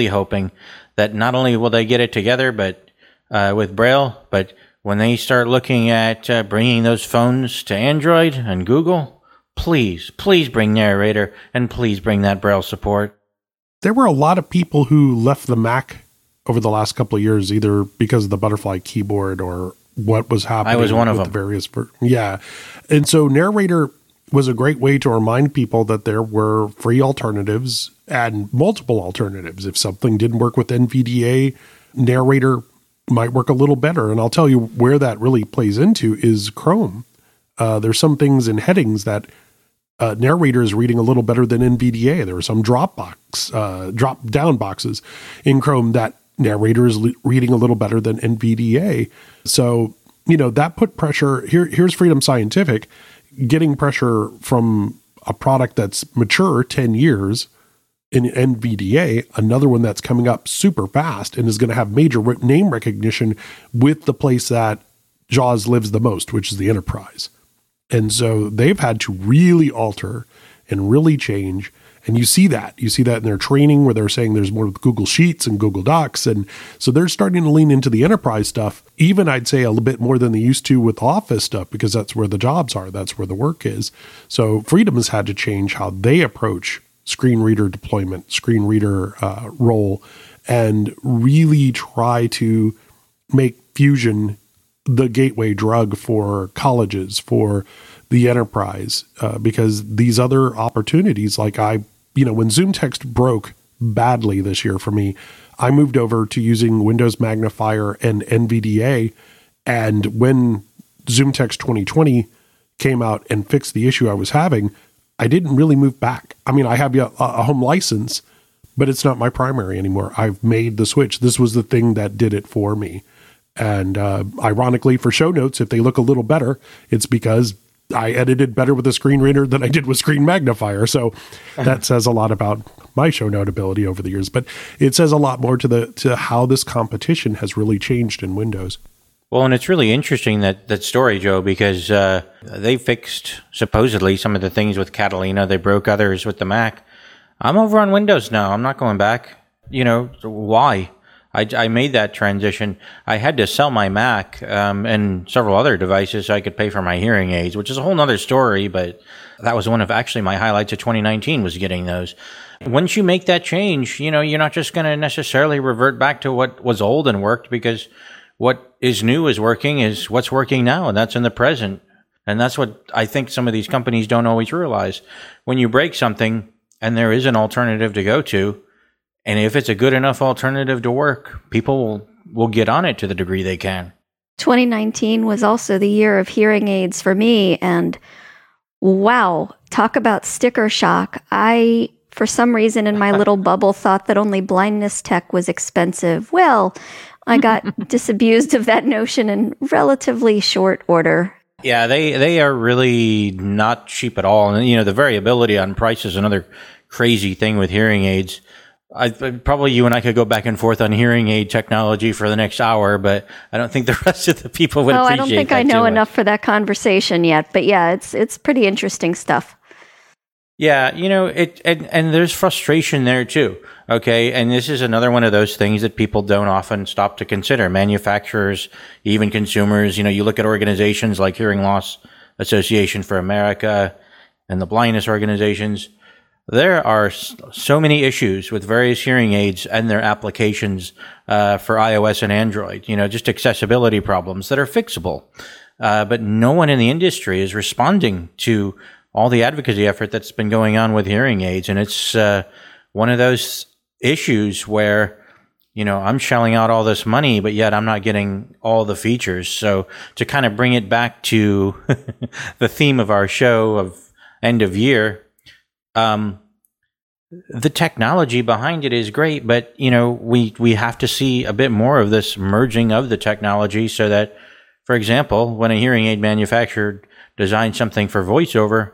that not only will they get it together but with Braille, but when they start looking at bringing those phones to Android and Google... Please bring Narrator, and please bring that Braille support. There were a lot of people who left the Mac over the last couple of years, either because of the butterfly keyboard or what was happening. I was one of them. The various yeah. And so Narrator was a great way to remind people that there were free alternatives and multiple alternatives. If something didn't work with NVDA, Narrator might work a little better. And I'll tell you where that really plays into is Chrome. There's some things in headings that Narrator is reading a little better than NVDA. There are some drop down boxes in Chrome that Narrator is reading a little better than NVDA. So, that put pressure. Here's Freedom Scientific getting pressure from a product that's mature 10 years in NVDA, another one that's coming up super fast and is going to have major name recognition with the place that JAWS lives the most, which is the enterprise. And so they've had to really alter and really change. And you see that in their training where they're saying there's more with Google Sheets and Google Docs. And so they're starting to lean into the enterprise stuff, even I'd say a little bit more than they used to with Office stuff, because that's where the jobs are. That's where the work is. So Freedom has had to change how they approach screen reader deployment, screen reader role, and really try to make Fusion the gateway drug for colleges, for the enterprise, because these other opportunities, like when ZoomText broke badly this year for me. I moved over to using Windows Magnifier and NVDA, and when ZoomText 2020 came out and fixed the issue I was having, I didn't really move back. I mean, I have a home license, but it's not my primary anymore. I've made the switch. This was the thing that did it for me. And ironically, for show notes, if they look a little better, it's because I edited better with a screen reader than I did with Screen Magnifier. So that says a lot about my show note ability over the years. But it says a lot more to how this competition has really changed in Windows. Well, and it's really interesting that story, Joe, because they fixed supposedly some of the things with Catalina. They broke others with the Mac. I'm over on Windows now. I'm not going back. You know, why? I made that transition. I had to sell my Mac and several other devices so I could pay for my hearing aids, which is a whole nother story, but that was one of actually my highlights of 2019 was getting those. Once you make that change, you know, you're not just going to necessarily revert back to what was old and worked, because what is new is what's working now, and that's in the present. And that's what I think some of these companies don't always realize. When you break something and there is an alternative to go to, and if it's a good enough alternative to work, people will get on it to the degree they can. 2019 was also the year of hearing aids for me. And wow, talk about sticker shock. I, for some reason in my little bubble, thought that only blindness tech was expensive. Well, I got disabused of that notion in relatively short order. Yeah, they are really not cheap at all. And, you know, the variability on price is another crazy thing with hearing aids. Probably you and I could go back and forth on hearing aid technology for the next hour, but I don't think the rest of the people would appreciate that. I don't think I know enough for that conversation yet, but yeah, it's pretty interesting stuff. Yeah, you know, and there's frustration there too. Okay, and this is another one of those things that people don't often stop to consider. Manufacturers, even consumers, you know, you look at organizations like Hearing Loss Association for America and the blindness organizations. There are so many issues with various hearing aids and their applications for iOS and Android, you know, just accessibility problems that are fixable. But no one in the industry is responding to all the advocacy effort that's been going on with hearing aids. And it's one of those issues where, you know, I'm shelling out all this money, but yet I'm not getting all the features. So to kind of bring it back to the theme of our show of end of year, the technology behind it is great, but, you know, we have to see a bit more of this merging of the technology so that, for example, when a hearing aid manufacturer designs something for voiceover,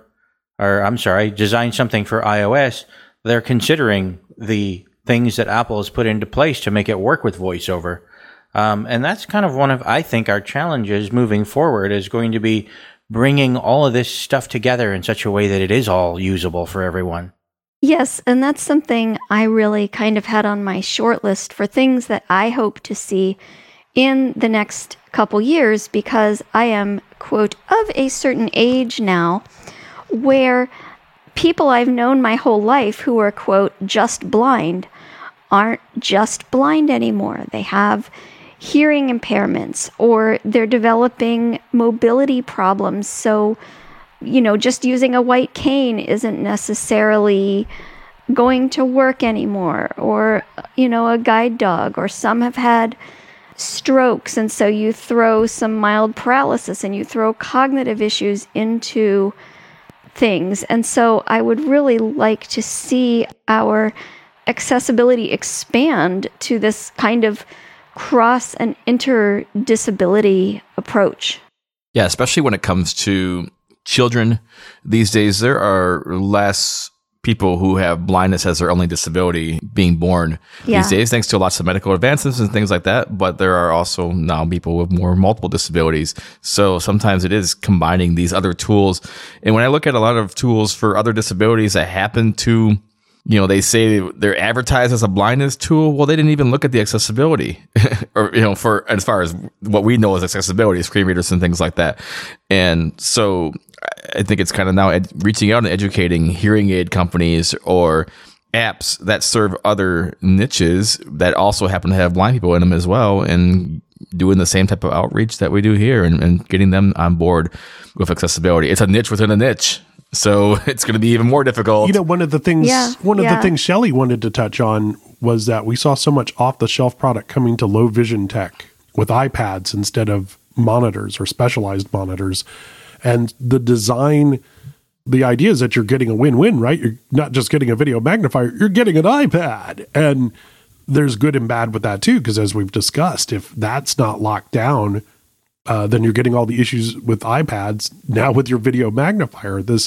design something for iOS, they're considering the things that Apple has put into place to make it work with voiceover. And that's kind of one of, I think, our challenges moving forward is going to be bringing all of this stuff together in such a way that it is all usable for everyone. Yes, and that's something I really kind of had on my short list for things that I hope to see in the next couple years, because I am, quote, of a certain age now where people I've known my whole life who are, quote, just blind aren't just blind anymore. They have hearing impairments, or they're developing mobility problems. So, you know, just using a white cane isn't necessarily going to work anymore, or, you know, a guide dog, or some have had strokes. And so you throw some mild paralysis and you throw cognitive issues into things. And so I would really like to see our accessibility expand to this kind of cross and interdisability approach. Yeah, especially when it comes to children these days. There are less people who have blindness as their only disability being born these days, thanks to lots of medical advances and things like that. But there are also now people with more multiple disabilities. So sometimes it is combining these other tools. And when I look at a lot of tools for other disabilities that happen to, you know, they say they're advertised as a blindness tool. Well, they didn't even look at the accessibility or, you know, for as far as what we know as accessibility, screen readers and things like that. And so I think it's kind of now reaching out and educating hearing aid companies or apps that serve other niches that also happen to have blind people in them as well, and doing the same type of outreach that we do here and getting them on board with accessibility. It's a niche within a niche. So it's going to be even more difficult. You know, one of the things Shelley wanted to touch on was that we saw so much off-the-shelf product coming to low vision tech with iPads instead of monitors or specialized monitors. And the design, the idea is that you're getting a win-win, right? You're not just getting a video magnifier, you're getting an iPad. And there's good and bad with that too, because as we've discussed, if that's not locked down, then you're getting all the issues with iPads now with your video magnifier. There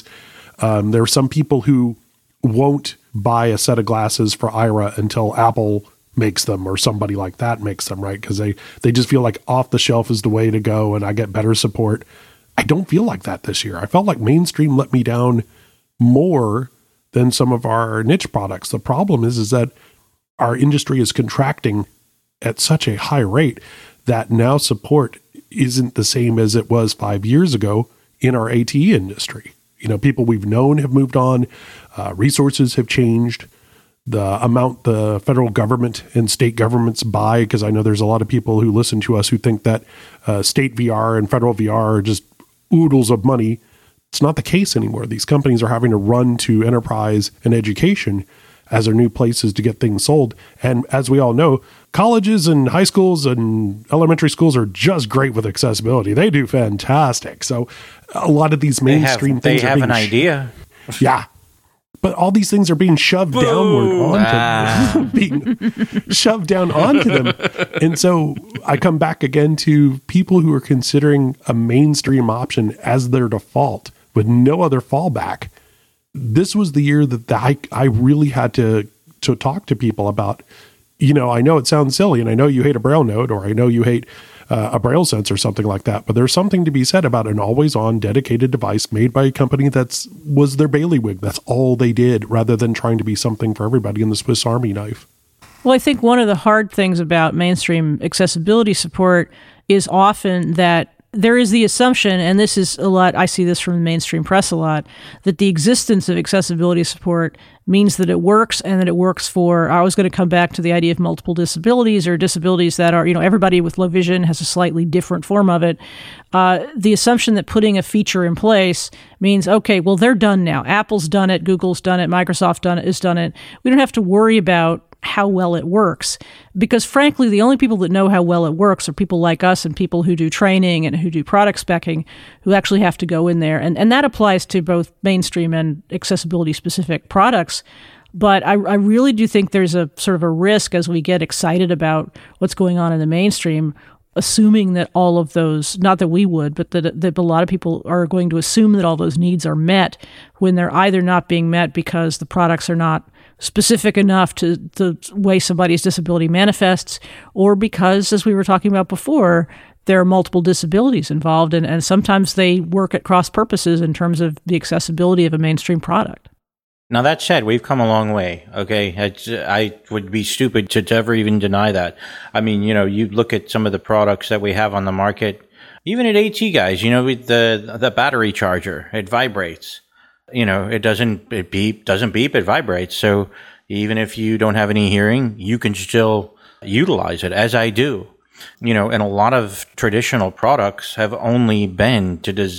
are some people who won't buy a set of glasses for Ira until Apple makes them or somebody like that makes them, right? Because they just feel like off the shelf is the way to go and I get better support. I don't feel like that this year. I felt like mainstream let me down more than some of our niche products. The problem is that our industry is contracting at such a high rate that now support isn't the same as it was 5 years ago in our ATE industry. You know, people we've known have moved on, resources have changed, the amount the federal government and state governments buy, because I know there's a lot of people who listen to us who think that state VR and federal VR are just oodles of money. It's not the case anymore. These companies are having to run to enterprise and education as their new places to get things sold. And as we all know, colleges and high schools and elementary schools are just great with accessibility. They do fantastic. So a lot of these mainstream things they have an idea. Yeah. But all these things are being shoved downward onto being shoved down onto them. And so I come back again to people who are considering a mainstream option as their default with no other fallback. This was the year that I really had to talk to people about, you know, I know it sounds silly and I know you hate a Braille note or I know you hate a Braille sense or something like that, but there's something to be said about an always-on dedicated device made by a company was their bailiwick. That's all they did, rather than trying to be something for everybody in the Swiss Army knife. Well, I think one of the hard things about mainstream accessibility support is often that there is the assumption, and this is a lot, I see this from the mainstream press a lot, that the existence of accessibility support means that it works and that it works for, I was going to come back to the idea of multiple disabilities or disabilities that are, you know, everybody with low vision has a slightly different form of it. The assumption that putting a feature in place means, okay, well, they're done now. Apple's done it, Google's done it, Microsoft has done it. We don't have to worry about how well it works, because frankly, the only people that know how well it works are people like us and people who do training and who do product speccing, who actually have to go in there. And that applies to both mainstream and accessibility specific products. But I really do think there's a sort of a risk as we get excited about what's going on in the mainstream, assuming that all of those, not that we would, but that a lot of people are going to assume that all those needs are met when they're either not being met because the products are not specific enough to the way somebody's disability manifests, or because, as we were talking about before, there are multiple disabilities involved, and sometimes they work at cross purposes in terms of the accessibility of a mainstream product. Now, that said, we've come a long way, okay? I would be stupid to ever even deny that. I mean, you know, you look at some of the products that we have on the market, even at AT guys, you know, with the battery charger, it vibrates. You know, it doesn't beep, it vibrates. So even if you don't have any hearing, you can still utilize it, as I do. You know, and a lot of traditional products have only been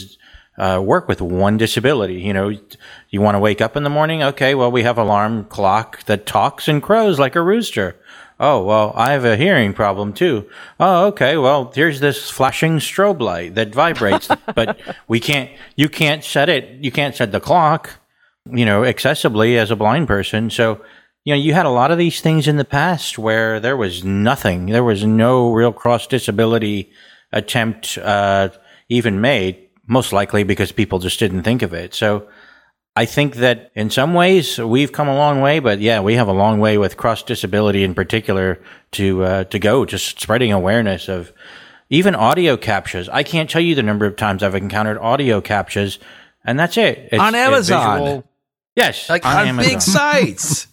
to work with one disability. You know, you want to wake up in the morning? Okay, well, we have an alarm clock that talks and crows like a rooster. Oh, well, I have a hearing problem too. Oh, okay, well, here's this flashing strobe light that vibrates, but you can't set the clock, you know, accessibly as a blind person. So, you know, you had a lot of these things in the past where there was nothing. There was no real cross-disability attempt even made, most likely because people just didn't think of it. So I think that in some ways we've come a long way, but yeah, we have a long way with cross-disability in particular to go, just spreading awareness of even audio captures. I can't tell you the number of times I've encountered audio captures, and that's it. It's on Amazon. Yes. Like on Amazon. Big sites.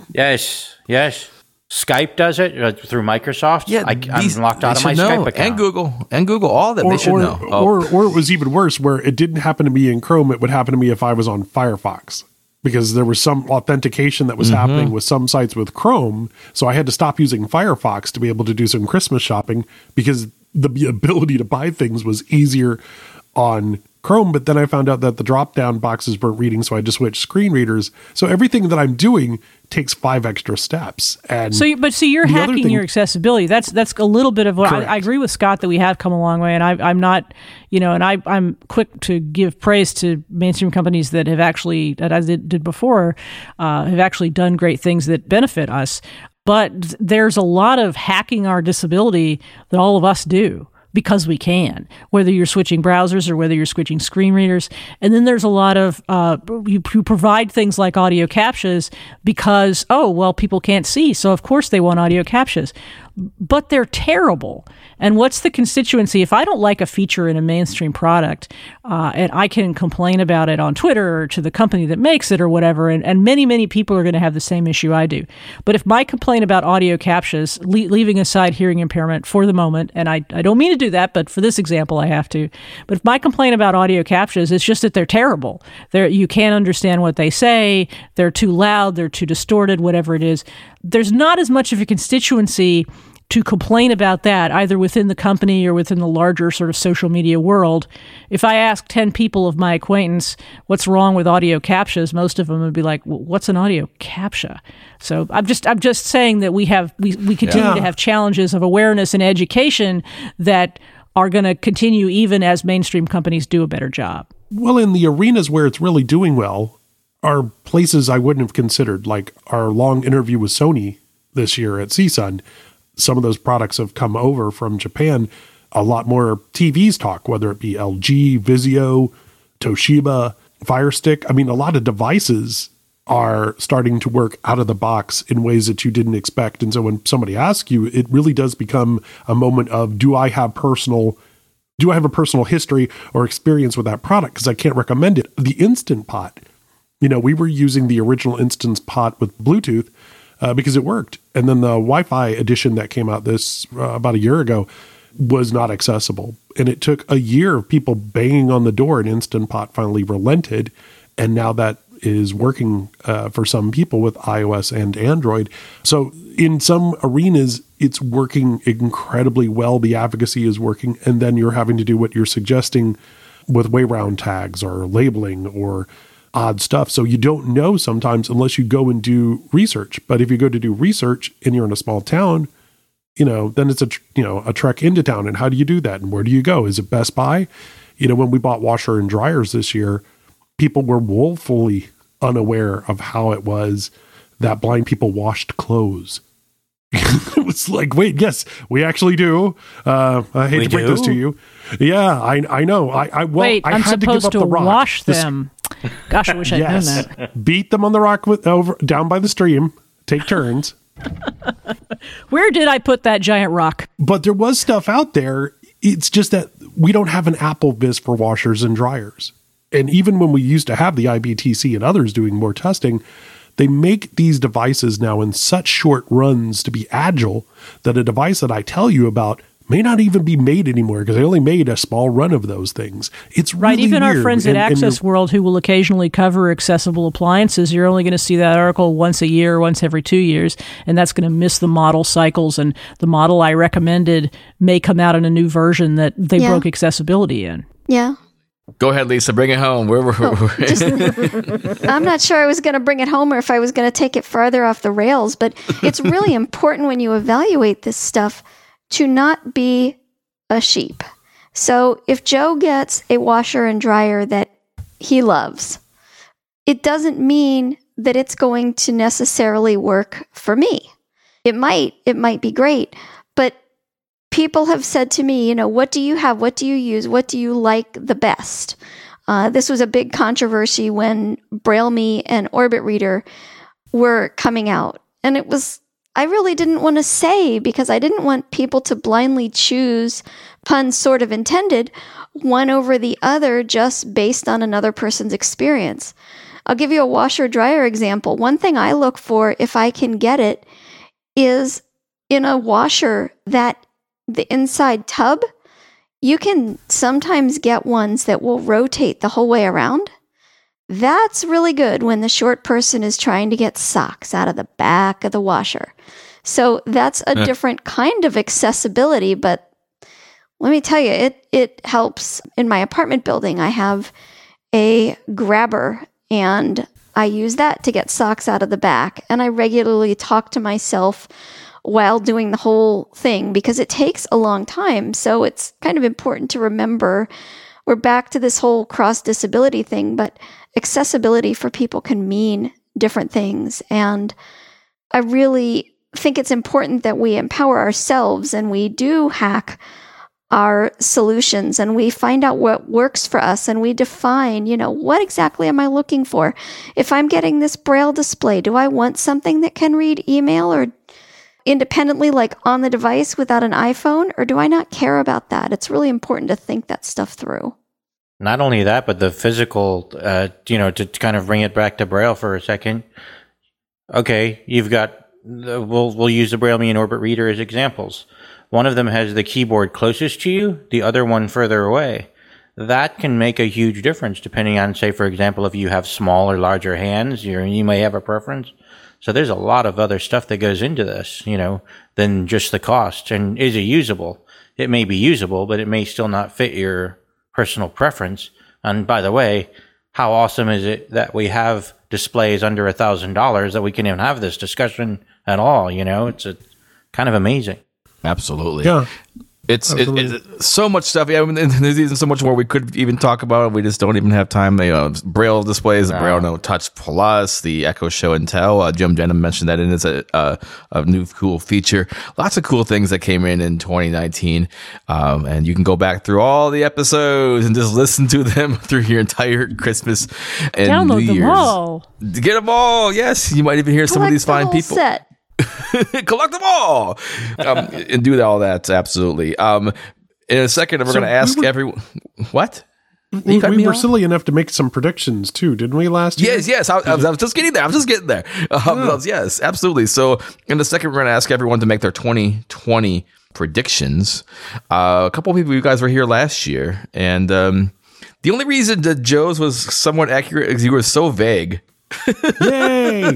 Yes. Skype does it through Microsoft. Yeah, I'm locked out of my Skype account. And Google, all of them. They should know. Or it was even worse, where it didn't happen to me in Chrome. It would happen to me if I was on Firefox, because there was some authentication that was happening with some sites with Chrome. So I had to stop using Firefox to be able to do some Christmas shopping, because the ability to buy things was easier on Chrome, but then I found out that the drop-down boxes weren't reading, so I just switched screen readers. So everything that I'm doing takes 5 extra steps. And but you're hacking your accessibility. That's a little bit of what I agree with Scott that we have come a long way, and I'm not, and I'm quick to give praise to mainstream companies that have actually, as I did before, have actually done great things that benefit us. But there's a lot of hacking our disability that all of us do, because we can, whether you're switching browsers or whether you're switching screen readers. And then there's a lot of, you provide things like audio captchas because, people can't see, so of course they want audio captchas. But they're terrible. And what's the constituency? If I don't like a feature in a mainstream product, and I can complain about it on Twitter or to the company that makes it or whatever, and many, many people are going to have the same issue I do. But if my complaint about audio captchas, leaving aside hearing impairment for the moment, and I don't mean to do that, but for this example I have to, but if my complaint about audio captchas is just that they're terrible, you can't understand what they say, they're too loud, they're too distorted, whatever it is, there's not as much of a constituency to complain about that, either within the company or within the larger sort of social media world. If I ask 10 people of my acquaintance what's wrong with audio captchas, most of them would be like, what's an audio captcha? So I'm just saying that we continue to have challenges of awareness and education that are going to continue even as mainstream companies do a better job. Well, in the arenas where it's really doing well are places I wouldn't have considered, like our long interview with Sony this year at CSUN. Some of those products have come over from Japan. A lot more TVs talk, whether it be LG, Vizio, Toshiba, Fire Stick. I mean, a lot of devices are starting to work out of the box in ways that you didn't expect. And so when somebody asks you, it really does become a moment of, do I have a personal history or experience with that product? Because I can't recommend it. The Instant Pot, we were using the original Instant Pot with Bluetooth because it worked. And then the Wi-Fi edition that came out about a year ago was not accessible. And it took a year of people banging on the door, and Instant Pot finally relented. And now that is working for some people with iOS and Android. So in some arenas, it's working incredibly well. The advocacy is working. And then you're having to do what you're suggesting with way round tags or labeling or odd stuff. So you don't know sometimes unless you go and do research. But if you go to do research and you're in a small town, then it's a trek into town. And how do you do that? And where do you go? Is it Best Buy? When we bought washer and dryers this year, people were woefully unaware of how it was that blind people washed clothes. It was like, wait, yes, we actually do. I hate to break this to you. Yeah, I know. I'm supposed to wash them. Gosh, I wish I'd known that. Beat them on the rock down by the stream. Take turns. Where did I put that giant rock? But there was stuff out there. It's just that we don't have an Apple Viz for washers and dryers. And even when we used to have the IBTC and others doing more testing, they make these devices now in such short runs to be agile that a device that I tell you about may not even be made anymore because they only made a small run of those things. It's really right. Even weird. Our friends at Access World, who will occasionally cover accessible appliances, you're only going to see that article once a year, once every 2 years, and that's going to miss the model cycles. And the model I recommended may come out in a new version that they broke accessibility in. Yeah. Go ahead, Lisa. Bring it home. I'm not sure I was going to bring it home or if I was going to take it farther off the rails, but it's really important when you evaluate this stuff to not be a sheep. So if Joe gets a washer and dryer that he loves, it doesn't mean that it's going to necessarily work for me. It might be great, but people have said to me, what do you have? What do you use? What do you like the best? This was a big controversy when BrailleMe and Orbit Reader were coming out. And I really didn't want to say because I didn't want people to blindly choose, pun sort of intended, one over the other just based on another person's experience. I'll give you a washer-dryer example. One thing I look for, if I can get it, is in a washer that the inside tub, you can sometimes get ones that will rotate the whole way around. That's really good when the short person is trying to get socks out of the back of the washer. So that's a different kind of accessibility, but let me tell you, it helps. In my apartment building, I have a grabber, and I use that to get socks out of the back. And I regularly talk to myself while doing the whole thing because it takes a long time. So it's kind of important to remember we're back to this whole cross-disability thing, but accessibility for people can mean different things. And I really think it's important that we empower ourselves and we do hack our solutions and we find out what works for us and we define, what exactly am I looking for? If I'm getting this Braille display, do I want something that can read email or independently, like on the device without an iPhone, or do I not care about that? It's really important to think that stuff through. Not only that, but the physical, to kind of bring it back to Braille for a second. Okay, you've got, we'll use the Braille Me and Orbit Reader as examples. One of them has the keyboard closest to you, the other one further away. That can make a huge difference depending on, say, for example, if you have small or larger hands, you may have a preference. So there's a lot of other stuff that goes into this, than just the cost. And is it usable? It may be usable, but it may still not fit your personal preference. And by the way, how awesome is it that we have displays under $1,000 that we can even have this discussion at all? It's kind of amazing. Absolutely. Yeah. It's so much stuff. Yeah, there's even so much more we could even talk about. We just don't even have time. Braille displays, the Braille Note Touch Plus, the Echo Show and Tell. Jim Denham mentioned that it is a new cool feature. Lots of cool things that came in 2019. And you can go back through all the episodes and just listen to them through your entire Christmas and Download New Year's. Them all. Get them all. Yes, you might even hear some of these fine people. Set. Collect them all and do all that. Absolutely. In a second, we're going to ask everyone what we were silly enough to make some predictions too, didn't we, last year? Yes. I was just getting there. Yes, absolutely. So in a second, we're going to ask everyone to make their 2020 predictions. A couple of people, you guys were here last year, and the only reason that Joe's was somewhat accurate is you were so vague. Yay!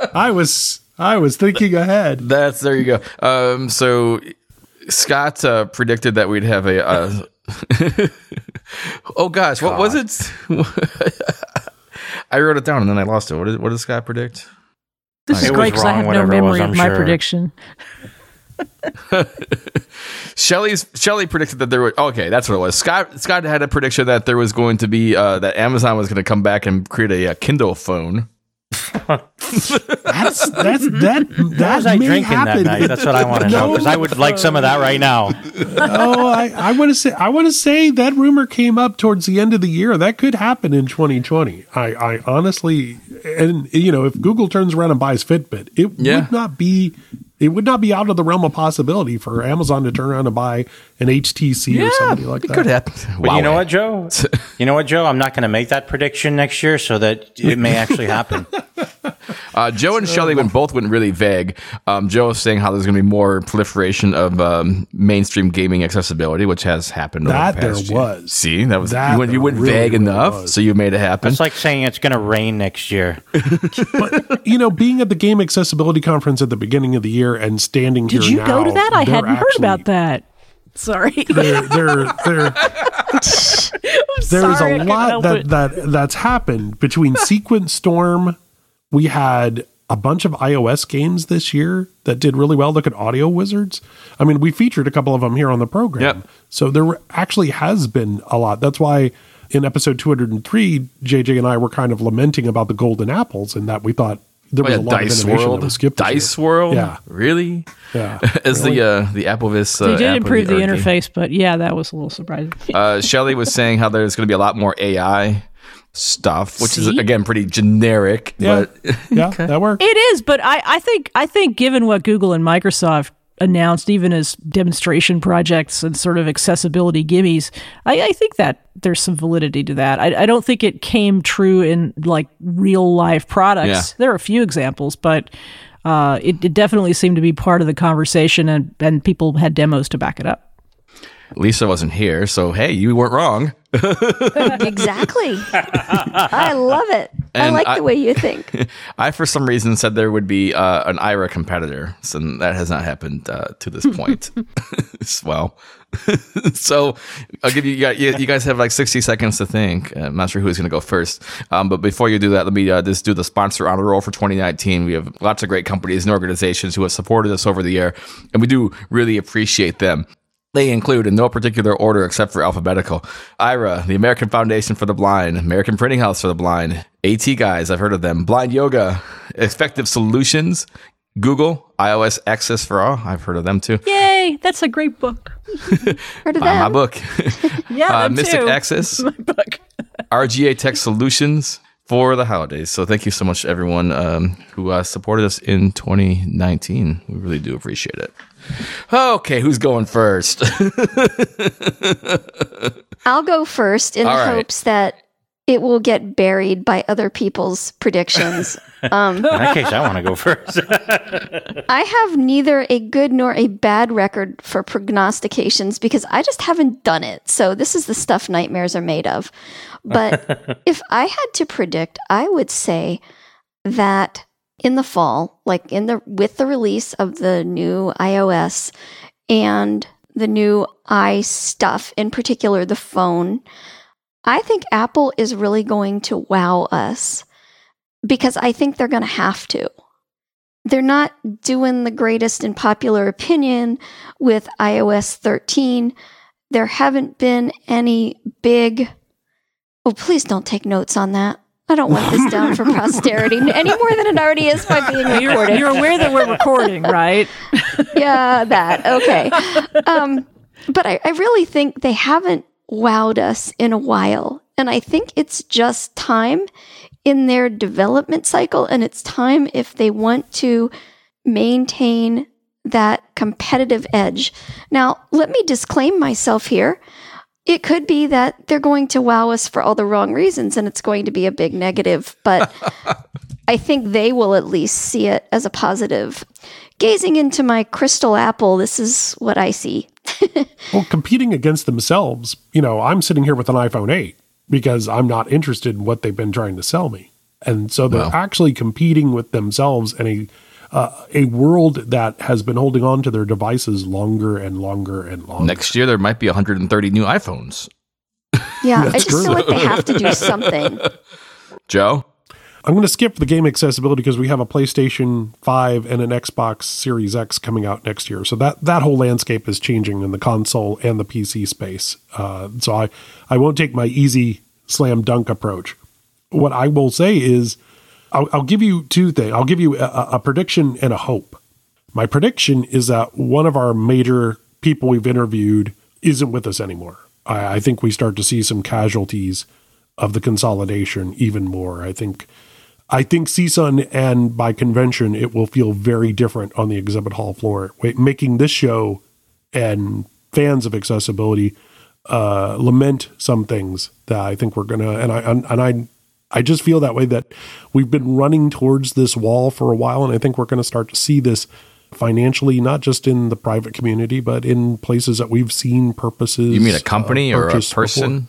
I was thinking ahead. There you go. So Scott predicted that we'd have a. Oh gosh, what was it? I wrote it down and then I lost it. What did Scott predict? This is great because I have no memory of my prediction. Shelley predicted that there was. Okay, that's what it was. Scott had a prediction that there was going to be that Amazon was going to come back and create a Kindle phone. That was I drinking happen. That night? That's what I want to know because I would like some of that right now. I want to say that rumor came up towards the end of the year. That could happen in 2020. I honestly, and if Google turns around and buys Fitbit, it would not be out of the realm of possibility for Amazon to turn around and buy an HTC or somebody like that. It could happen. But you know what, Joe? I'm not going to make that prediction next year so that it may actually happen. Joe and Shelley both went really vague. Joe was saying how there's going to be more proliferation of mainstream gaming accessibility, which has happened over the past year. Was. See, that was you went really vague enough, so you made it happen. It's like saying it's going to rain next year. But being at the Game Accessibility Conference at the beginning of the year and standing here now. Did you go to that? I hadn't heard about that. Sorry. There's a lot that's happened between Sequence Storm. We had a bunch of iOS games this year that did really well. Look at Audio Wizards. I mean, we featured a couple of them here on the program. Yep. So there actually has been a lot. That's why in episode 203, JJ and I were kind of lamenting about the golden apples and that we thought there was a lot of innovation that was skipped. Dice World? Yeah. Really? Yeah. As really? the AppleVis. They did improve the interface, but yeah, that was a little surprising. Shelley was saying how there's going to be a lot more AI stuff, which is again pretty generic. Yeah. But okay. That works. It is, but I think given what Google and Microsoft announced, even as demonstration projects and sort of accessibility gimmies, I think that there's some validity to that. I don't think it came true in like real life products. Yeah. There are a few examples, but it definitely seemed to be part of the conversation, and people had demos to back it up. Lisa wasn't here, so hey, you weren't wrong. Exactly. I love it. And I like the way you think. I, for some reason, said there would be an Aira competitor, so that has not happened to this point. Well, so I'll give you guys have like 60 seconds to think. I'm not sure who's going to go first. But before you do that, let me just do the sponsor honor roll for 2019. We have lots of great companies and organizations who have supported us over the year, and we do really appreciate them. They include, in no particular order except for alphabetical, Aira, the American Foundation for the Blind, American Printing House for the Blind, AT Guys, I've heard of them, Blind Yoga, Effective Solutions, Google, iOS Access for All, I've heard of them too. Yay, that's a great book. Heard of that? My book. Yeah, Mystic too. Access, My book. RGA Tech Solutions for the holidays. So thank you so much, everyone who supported us in 2019. We really do appreciate it. Okay, who's going first? I'll go first in the hopes that it will get buried by other people's predictions. In that case, I want to go first. I have neither a good nor a bad record for prognostications because I just haven't done it. So this is the stuff nightmares are made of. But if I had to predict, I would say that in the fall, like with the release of the new iOS and the new iStuff, in particular the phone, I think Apple is really going to wow us because I think they're going to have to. They're not doing the greatest in popular opinion with iOS 13. There haven't been any big... Oh, please don't take notes on that. I don't want this down for posterity any more than it already is by being recorded. You're aware that we're recording, right? Yeah, that. Okay. But I really think they haven't wowed us in a while. And I think it's just time in their development cycle. And it's time if they want to maintain that competitive edge. Now, let me disclaim myself here. It could be that they're going to wow us for all the wrong reasons and it's going to be a big negative, but I think they will at least see it as a positive. Gazing into my crystal apple, this is what I see. Well, competing against themselves, I'm sitting here with an iPhone 8 because I'm not interested in what they've been trying to sell me. And so they're actually competing with themselves in a world that has been holding on to their devices longer and longer and longer. Next year, there might be 130 new iPhones. Yeah, I just feel like they have to do something. Joe? I'm going to skip the game accessibility because we have a PlayStation 5 and an Xbox Series X coming out next year. So that whole landscape is changing in the console and the PC space. So I won't take my easy slam dunk approach. What I will say is, I'll give you two things. I'll give you a prediction and a hope. My prediction is that one of our major people we've interviewed isn't with us anymore. I think we start to see some casualties of the consolidation even more. I think CSUN, and by convention, it will feel very different on the exhibit hall floor, making this show and fans of accessibility lament some things that I think we're going to, and I just feel that way, that we've been running towards this wall for a while, and I think we're going to start to see this financially, not just in the private community, but in places that we've seen purposes. You mean a company or a person?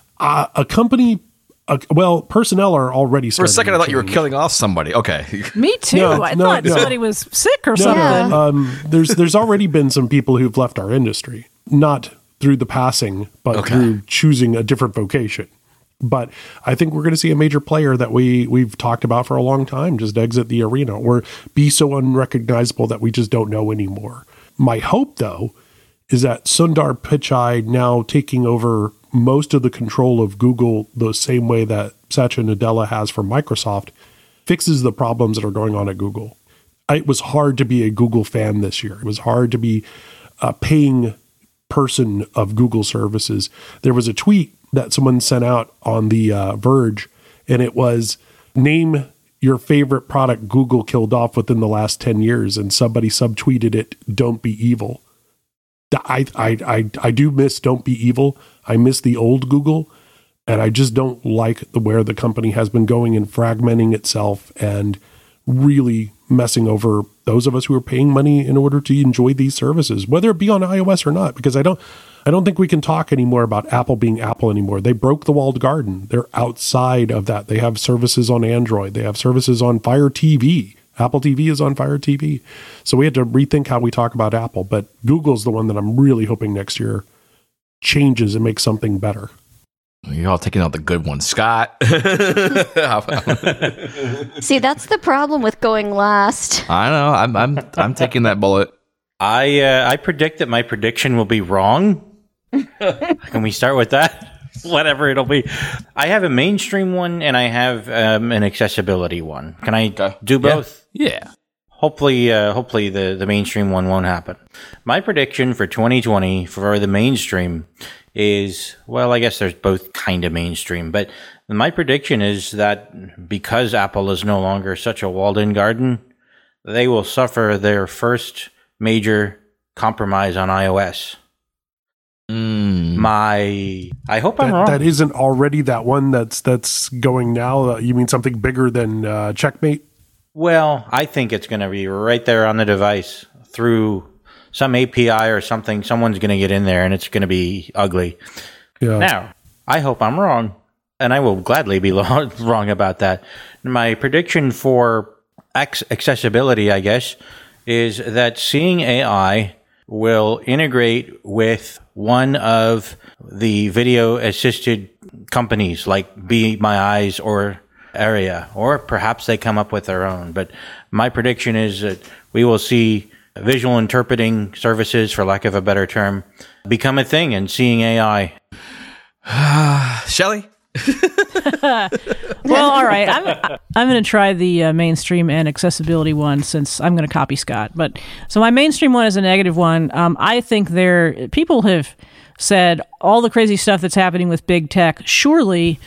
A company. Well, personnel are already starting. For a second, I thought you were killing off somebody. Okay. Me too. I thought somebody was sick or something. Yeah. There's already been some people who've left our industry, not through the passing, but through choosing a different vocation. But I think we're going to see a major player that we've talked about for a long time just exit the arena or be so unrecognizable that we just don't know anymore. My hope, though, is that Sundar Pichai, now taking over most of the control of Google the same way that Satya Nadella has for Microsoft, fixes the problems that are going on at Google. It was hard to be a Google fan this year. It was hard to be a paying person of Google services. There was a tweet that someone sent out on the Verge, and it was, name your favorite product Google killed off within the last 10 years, and somebody subtweeted it, don't be evil. I do miss Don't Be Evil. I miss the old Google, and I just don't like where the company has been going and fragmenting itself and really messing over those of us who are paying money in order to enjoy these services, whether it be on iOS or not, because I don't think we can talk anymore about Apple being Apple anymore. They broke the walled garden. They're outside of that. They have services on Android. They have services on Fire TV. Apple TV is on Fire TV. So we had to rethink how we talk about Apple. But Google's the one that I'm really hoping next year changes and makes something better. You're all taking out the good one, Scott. See, that's the problem with going last. I know. I'm taking that bullet. I predict that my prediction will be wrong. Can we start with that? Whatever it'll be. I have a mainstream one and I have an accessibility one. Can I do both? Yeah. Hopefully the mainstream one won't happen. My prediction for 2020 for the mainstream is, well, I guess there's both kind of mainstream, but my prediction is that because Apple is no longer such a walled-in garden, they will suffer their first major compromise on iOS. I hope I'm wrong. That isn't already that one that's going now. You mean something bigger than Checkmate? Well, I think it's going to be right there on the device through some API or something. Someone's going to get in there and it's going to be ugly. Yeah. Now, I hope I'm wrong, and I will gladly be wrong about that. My prediction for accessibility, I guess, is that Seeing AI will integrate with one of the video assisted companies like Be My Eyes or Area, or perhaps they come up with their own. But my prediction is that we will see visual interpreting services, for lack of a better term, become a thing in Seeing AI. Shelley? Well, all right. I'm going to try the mainstream and accessibility one, since I'm going to copy Scott. But so my mainstream one is a negative one. I think people have said all the crazy stuff that's happening with big tech. Surely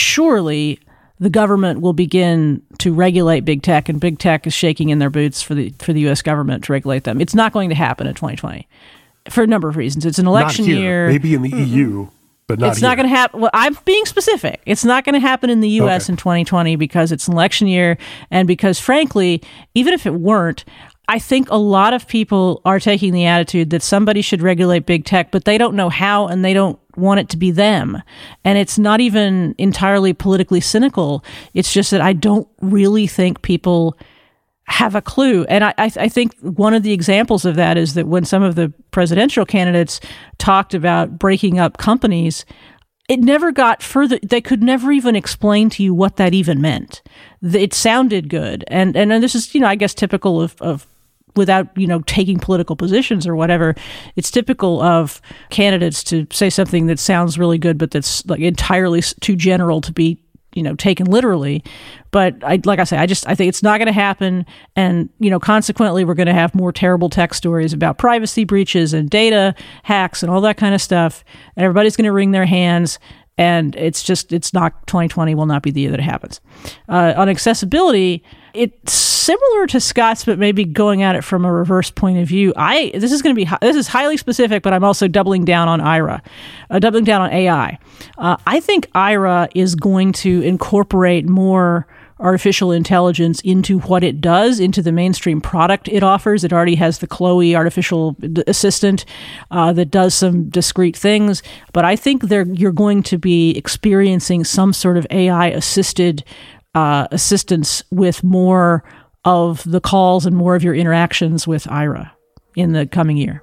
the government will begin to regulate big tech, and big tech is shaking in their boots for the U.S. government to regulate them. It's not going to happen in 2020 for a number of reasons. It's an election year. Maybe in the EU. But it's not going to happen. Well, I'm being specific. It's not going to happen in the U.S. in 2020 because it's an election year, and because, frankly, even if it weren't, I think a lot of people are taking the attitude that somebody should regulate big tech, but they don't know how, and they don't want it to be them. And it's not even entirely politically cynical. It's just that I don't really think people have a clue. And I think one of the examples of that is that when some of the presidential candidates talked about breaking up companies, it never got further. They could never even explain to you what that even meant. It sounded good. And this is, I guess typical of without, taking political positions or whatever, it's typical of candidates to say something that sounds really good, but that's like entirely too general to be taken literally. But I think it's not going to happen. And, consequently, we're going to have more terrible tech stories about privacy breaches and data hacks and all that kind of stuff. And everybody's going to wring their hands. And it's not, 2020 will not be the year that it happens. On accessibility, it's similar to Scott's, but maybe going at it from a reverse point of view. This is highly specific, but I'm also doubling down on doubling down on AI. I think Ira is going to incorporate more artificial intelligence into what it does, into the mainstream product it offers. It already has the Chloe artificial assistant that does some discrete things, but I think you're going to be experiencing some sort of AI-assisted assistance with more of the calls and more of your interactions with Ira in the coming year.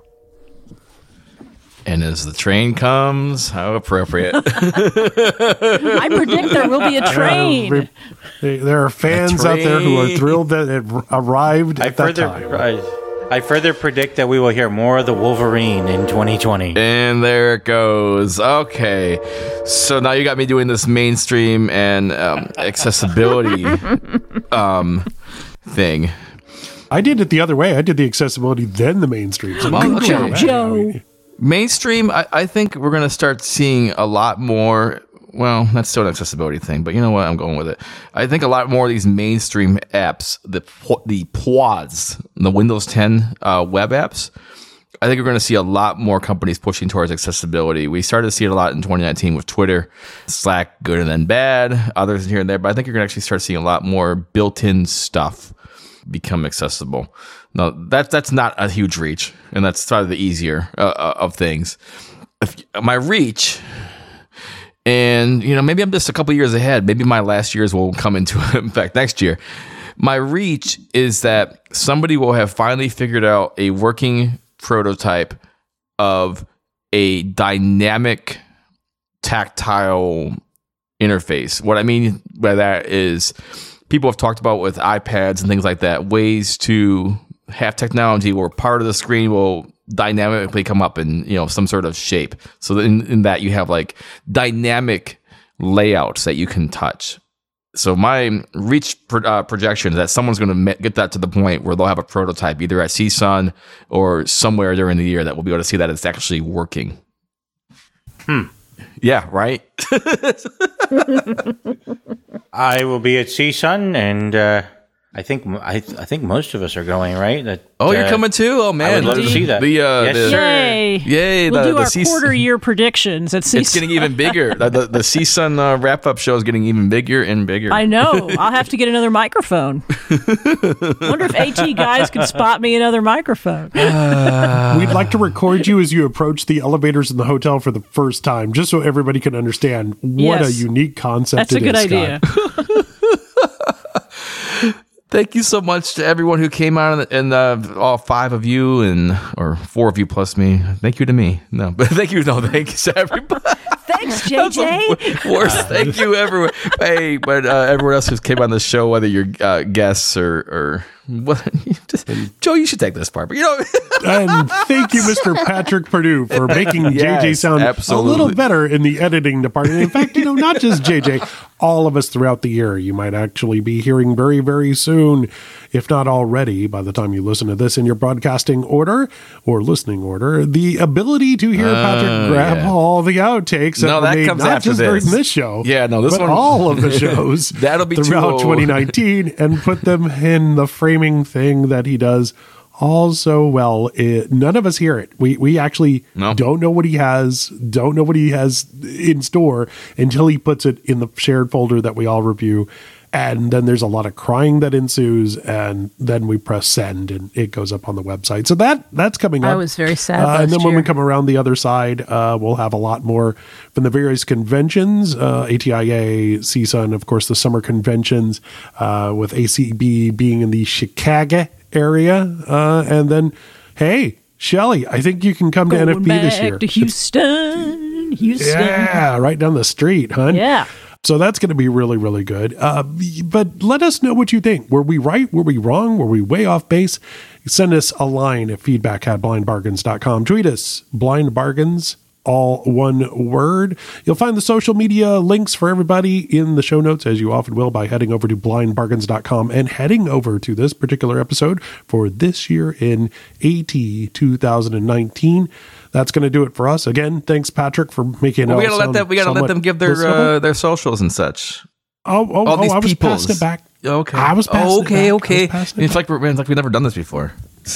And as the train comes, how appropriate. I predict there will be a train. There are fans out there who are thrilled that it arrived at that time. I further predict that we will hear more of the Wolverine in 2020. And there it goes. Okay. So now you got me doing this mainstream and accessibility thing. I did it the other way. I did the accessibility, then the mainstream. So Joe. Mainstream, I think we're going to start seeing a lot more. Well, that's still an accessibility thing, but you know what? I'm going with it. I think a lot more of these mainstream apps, the PWAs, the Windows 10 web apps, I think we're going to see a lot more companies pushing towards accessibility. We started to see it a lot in 2019 with Twitter, Slack, good and then bad, others here and there, but I think you're going to actually start seeing a lot more built-in stuff become accessible. Now, that's not a huge reach, and that's sort of the easier of things. my reach, and maybe I'm just a couple years ahead. Maybe my last years will come into effect next year. My reach is that somebody will have finally figured out a working prototype of a dynamic tactile interface. What I mean by that is people have talked about with iPads and things like that, ways to have technology where part of the screen will dynamically come up in some sort of shape. So in that you have like dynamic layouts that you can touch. So my reach projection is that someone's going to get that to the point where they'll have a prototype either at CSUN or somewhere during the year that we'll be able to see that it's actually working. Yeah, right? I will be at CSUN, and I think most of us are going, right? You're coming too? Oh, man. I would love to see that. Yes, Yay. Yay. We'll do our quarter-year predictions at CSUN. It's getting even bigger. The CSUN wrap-up show is getting even bigger and bigger. I know. I'll have to get another microphone. Wonder if AT guys could spot me another microphone. We'd like to record you as you approach the elevators in the hotel for the first time, just so everybody can understand what a unique concept That's a good idea. Thank you so much to everyone who came out, and all 5 of you, or 4 of you plus me. Thank you to me. No, but thank you to everybody. Thanks, JJ. Worse, thank you, everyone. Hey, but everyone else who came on the show, whether you're guests or what, Joe, you should take this part. But and thank you, Mr. Patrick Purdue, for making JJ sound a little better in the editing department. In fact, not just JJ, all of us throughout the year. You might actually be hearing very, very soon, if not already, by the time you listen to this in your broadcasting order or listening order, the ability to hear Patrick grab all the outtakes that were made not just during this show, this but all of the shows that'll be throughout 2019, and put them in the framing thing that he does all so well. None of us hear it. We actually don't know what he has in store until he puts it in the shared folder that we all review. And then there's a lot of crying that ensues, and then we press send, and it goes up on the website. So that's coming up. I was very sad and then when we come around the other side, we'll have a lot more from the various conventions, ATIA, CSUN, of course, the summer conventions, with ACB being in the Chicago area. And then, hey, Shelly, I think you can come to NFB this year. To Houston. Yeah, right down the street, hon. Yeah. So that's going to be really, really good. But let us know what you think. Were we right? Were we wrong? Were we way off base? Send us a line at feedback@blindbargains.com. Tweet us, blindbargains, all one word. You'll find the social media links for everybody in the show notes, as you often will, by heading over to blindbargains.com and heading over to this particular episode for this year in AT 2019. That's going to do it for us. Again, thanks, Patrick, for making it. We got to let them give their socials and such. All these I was passing it back. Okay. I was passing okay. It's like we've never done this before.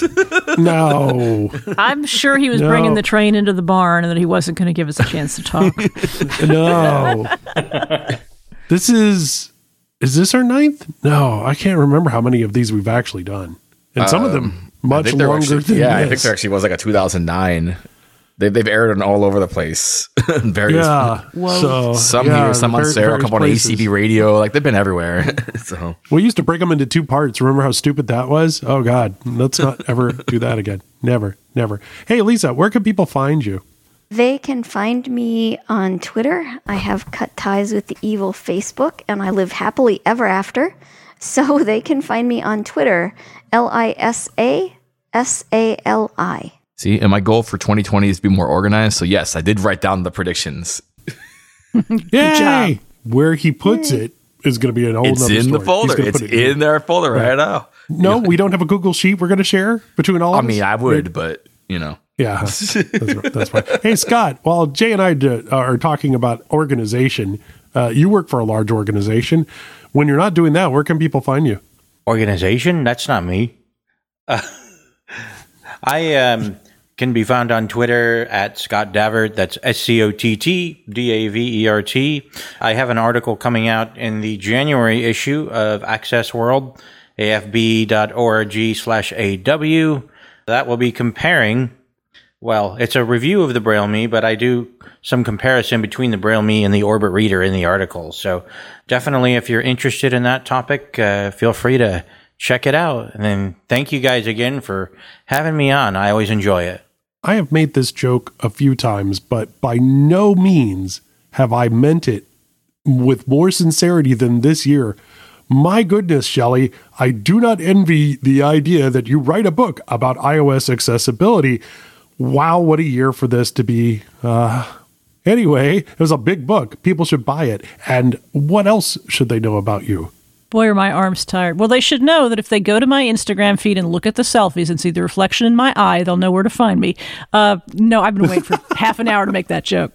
No. I'm sure he was bringing the train into the barn and that he wasn't going to give us a chance to talk. No. Is this our 9th? No, I can't remember how many of these we've actually done. And some of them much longer than this. I think there actually was like a 2009. They've aired it all over the place. Various, some here, some on Sarah, a couple on ACB radio. Like they've been everywhere. So we used to break them into 2 parts. Remember how stupid that was? Oh God, let's not ever do that again. Never. Hey, Lisa, where can people find you? They can find me on Twitter. I have cut ties with the evil Facebook, and I live happily ever after. So they can find me on Twitter, LISASALI. See, and my goal for 2020 is to be more organized. So yes, I did write down the predictions. Yay! Where he puts it is going to be an whole other story. It's in the folder. It's in their folder right now. No, we don't have a Google sheet we're going to share between all of us. I mean, I would, but Yeah, that's right. Hey, Scott, while Jay and I are talking about organization, you work for a large organization. When you're not doing that, where can people find you? Organization? That's not me. I can be found on Twitter at Scott Davert. That's SCOTTDAVERT. I have an article coming out in the January issue of Access World, afb.org/AW. That will be comparing well, it's a review of the Braille Me, but I do some comparison between the Braille Me and the Orbit Reader in the article. So definitely, if you're interested in that topic, feel free to check it out. And then thank you guys again for having me on. I always enjoy it. I have made this joke a few times, but by no means have I meant it with more sincerity than this year. My goodness, Shelley, I do not envy the idea that you write a book about iOS accessibility. Wow, what a year for this to be. Anyway, it was a big book. People should buy it. And what else should they know about you? Boy, are my arms tired. Well, they should know that if they go to my Instagram feed and look at the selfies and see the reflection in my eye, they'll know where to find me. No, I've been waiting for half an hour to make that joke.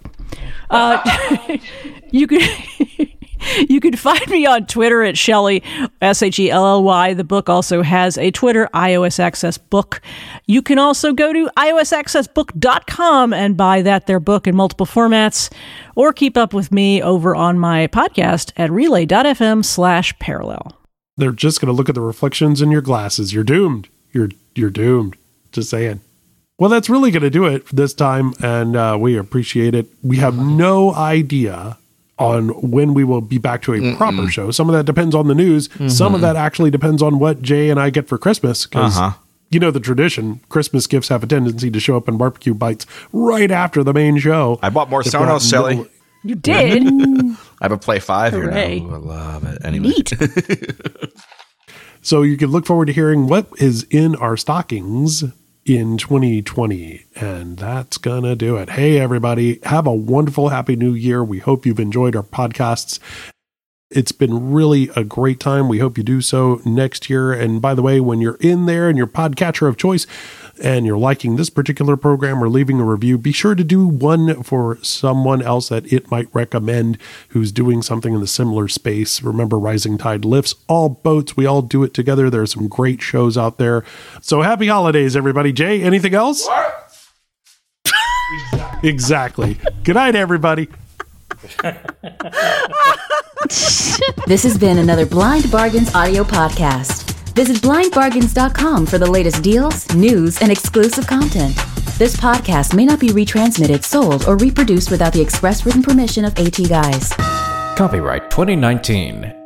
You can find me on Twitter at Shelley, Shelley. The book also has a Twitter, iOS Access Book. You can also go to iosaccessbook.com and buy their book in multiple formats, or keep up with me over on my podcast at relay.fm/parallel. They're just going to look at the reflections in your glasses. You're doomed. You're doomed. Just saying. Well, that's really going to do it this time, and we appreciate it. We have no idea on when we will be back to a proper show. Some of that depends on the news. Some of that actually depends on what Jay and I get for Christmas. Because you know the tradition, Christmas gifts have a tendency to show up in barbecue bites right after the main show. I bought more Sonos, Shelley. You did? I have a Play 5 here now. I love it. Anyway. Neat. So you can look forward to hearing what is in our stockings in 2020, and that's gonna do it. Hey everybody, have a wonderful happy new year. We hope you've enjoyed our podcasts. It's been really a great time. We hope you do so next year. And by the way, when you're in there and your podcatcher of choice and you're liking this particular program or leaving a review, be sure to do one for someone else that it might recommend who's doing something in the similar space. Remember, rising tide lifts all boats. We all do it together. There are some great shows out there. So happy holidays, everybody. Jay, anything else? What? Exactly. Good night, everybody. This has been another Blind Bargains audio podcast. Visit blindbargains.com for the latest deals, news, and exclusive content. This podcast may not be retransmitted, sold, or reproduced without the express written permission of AT Guys. Copyright 2019.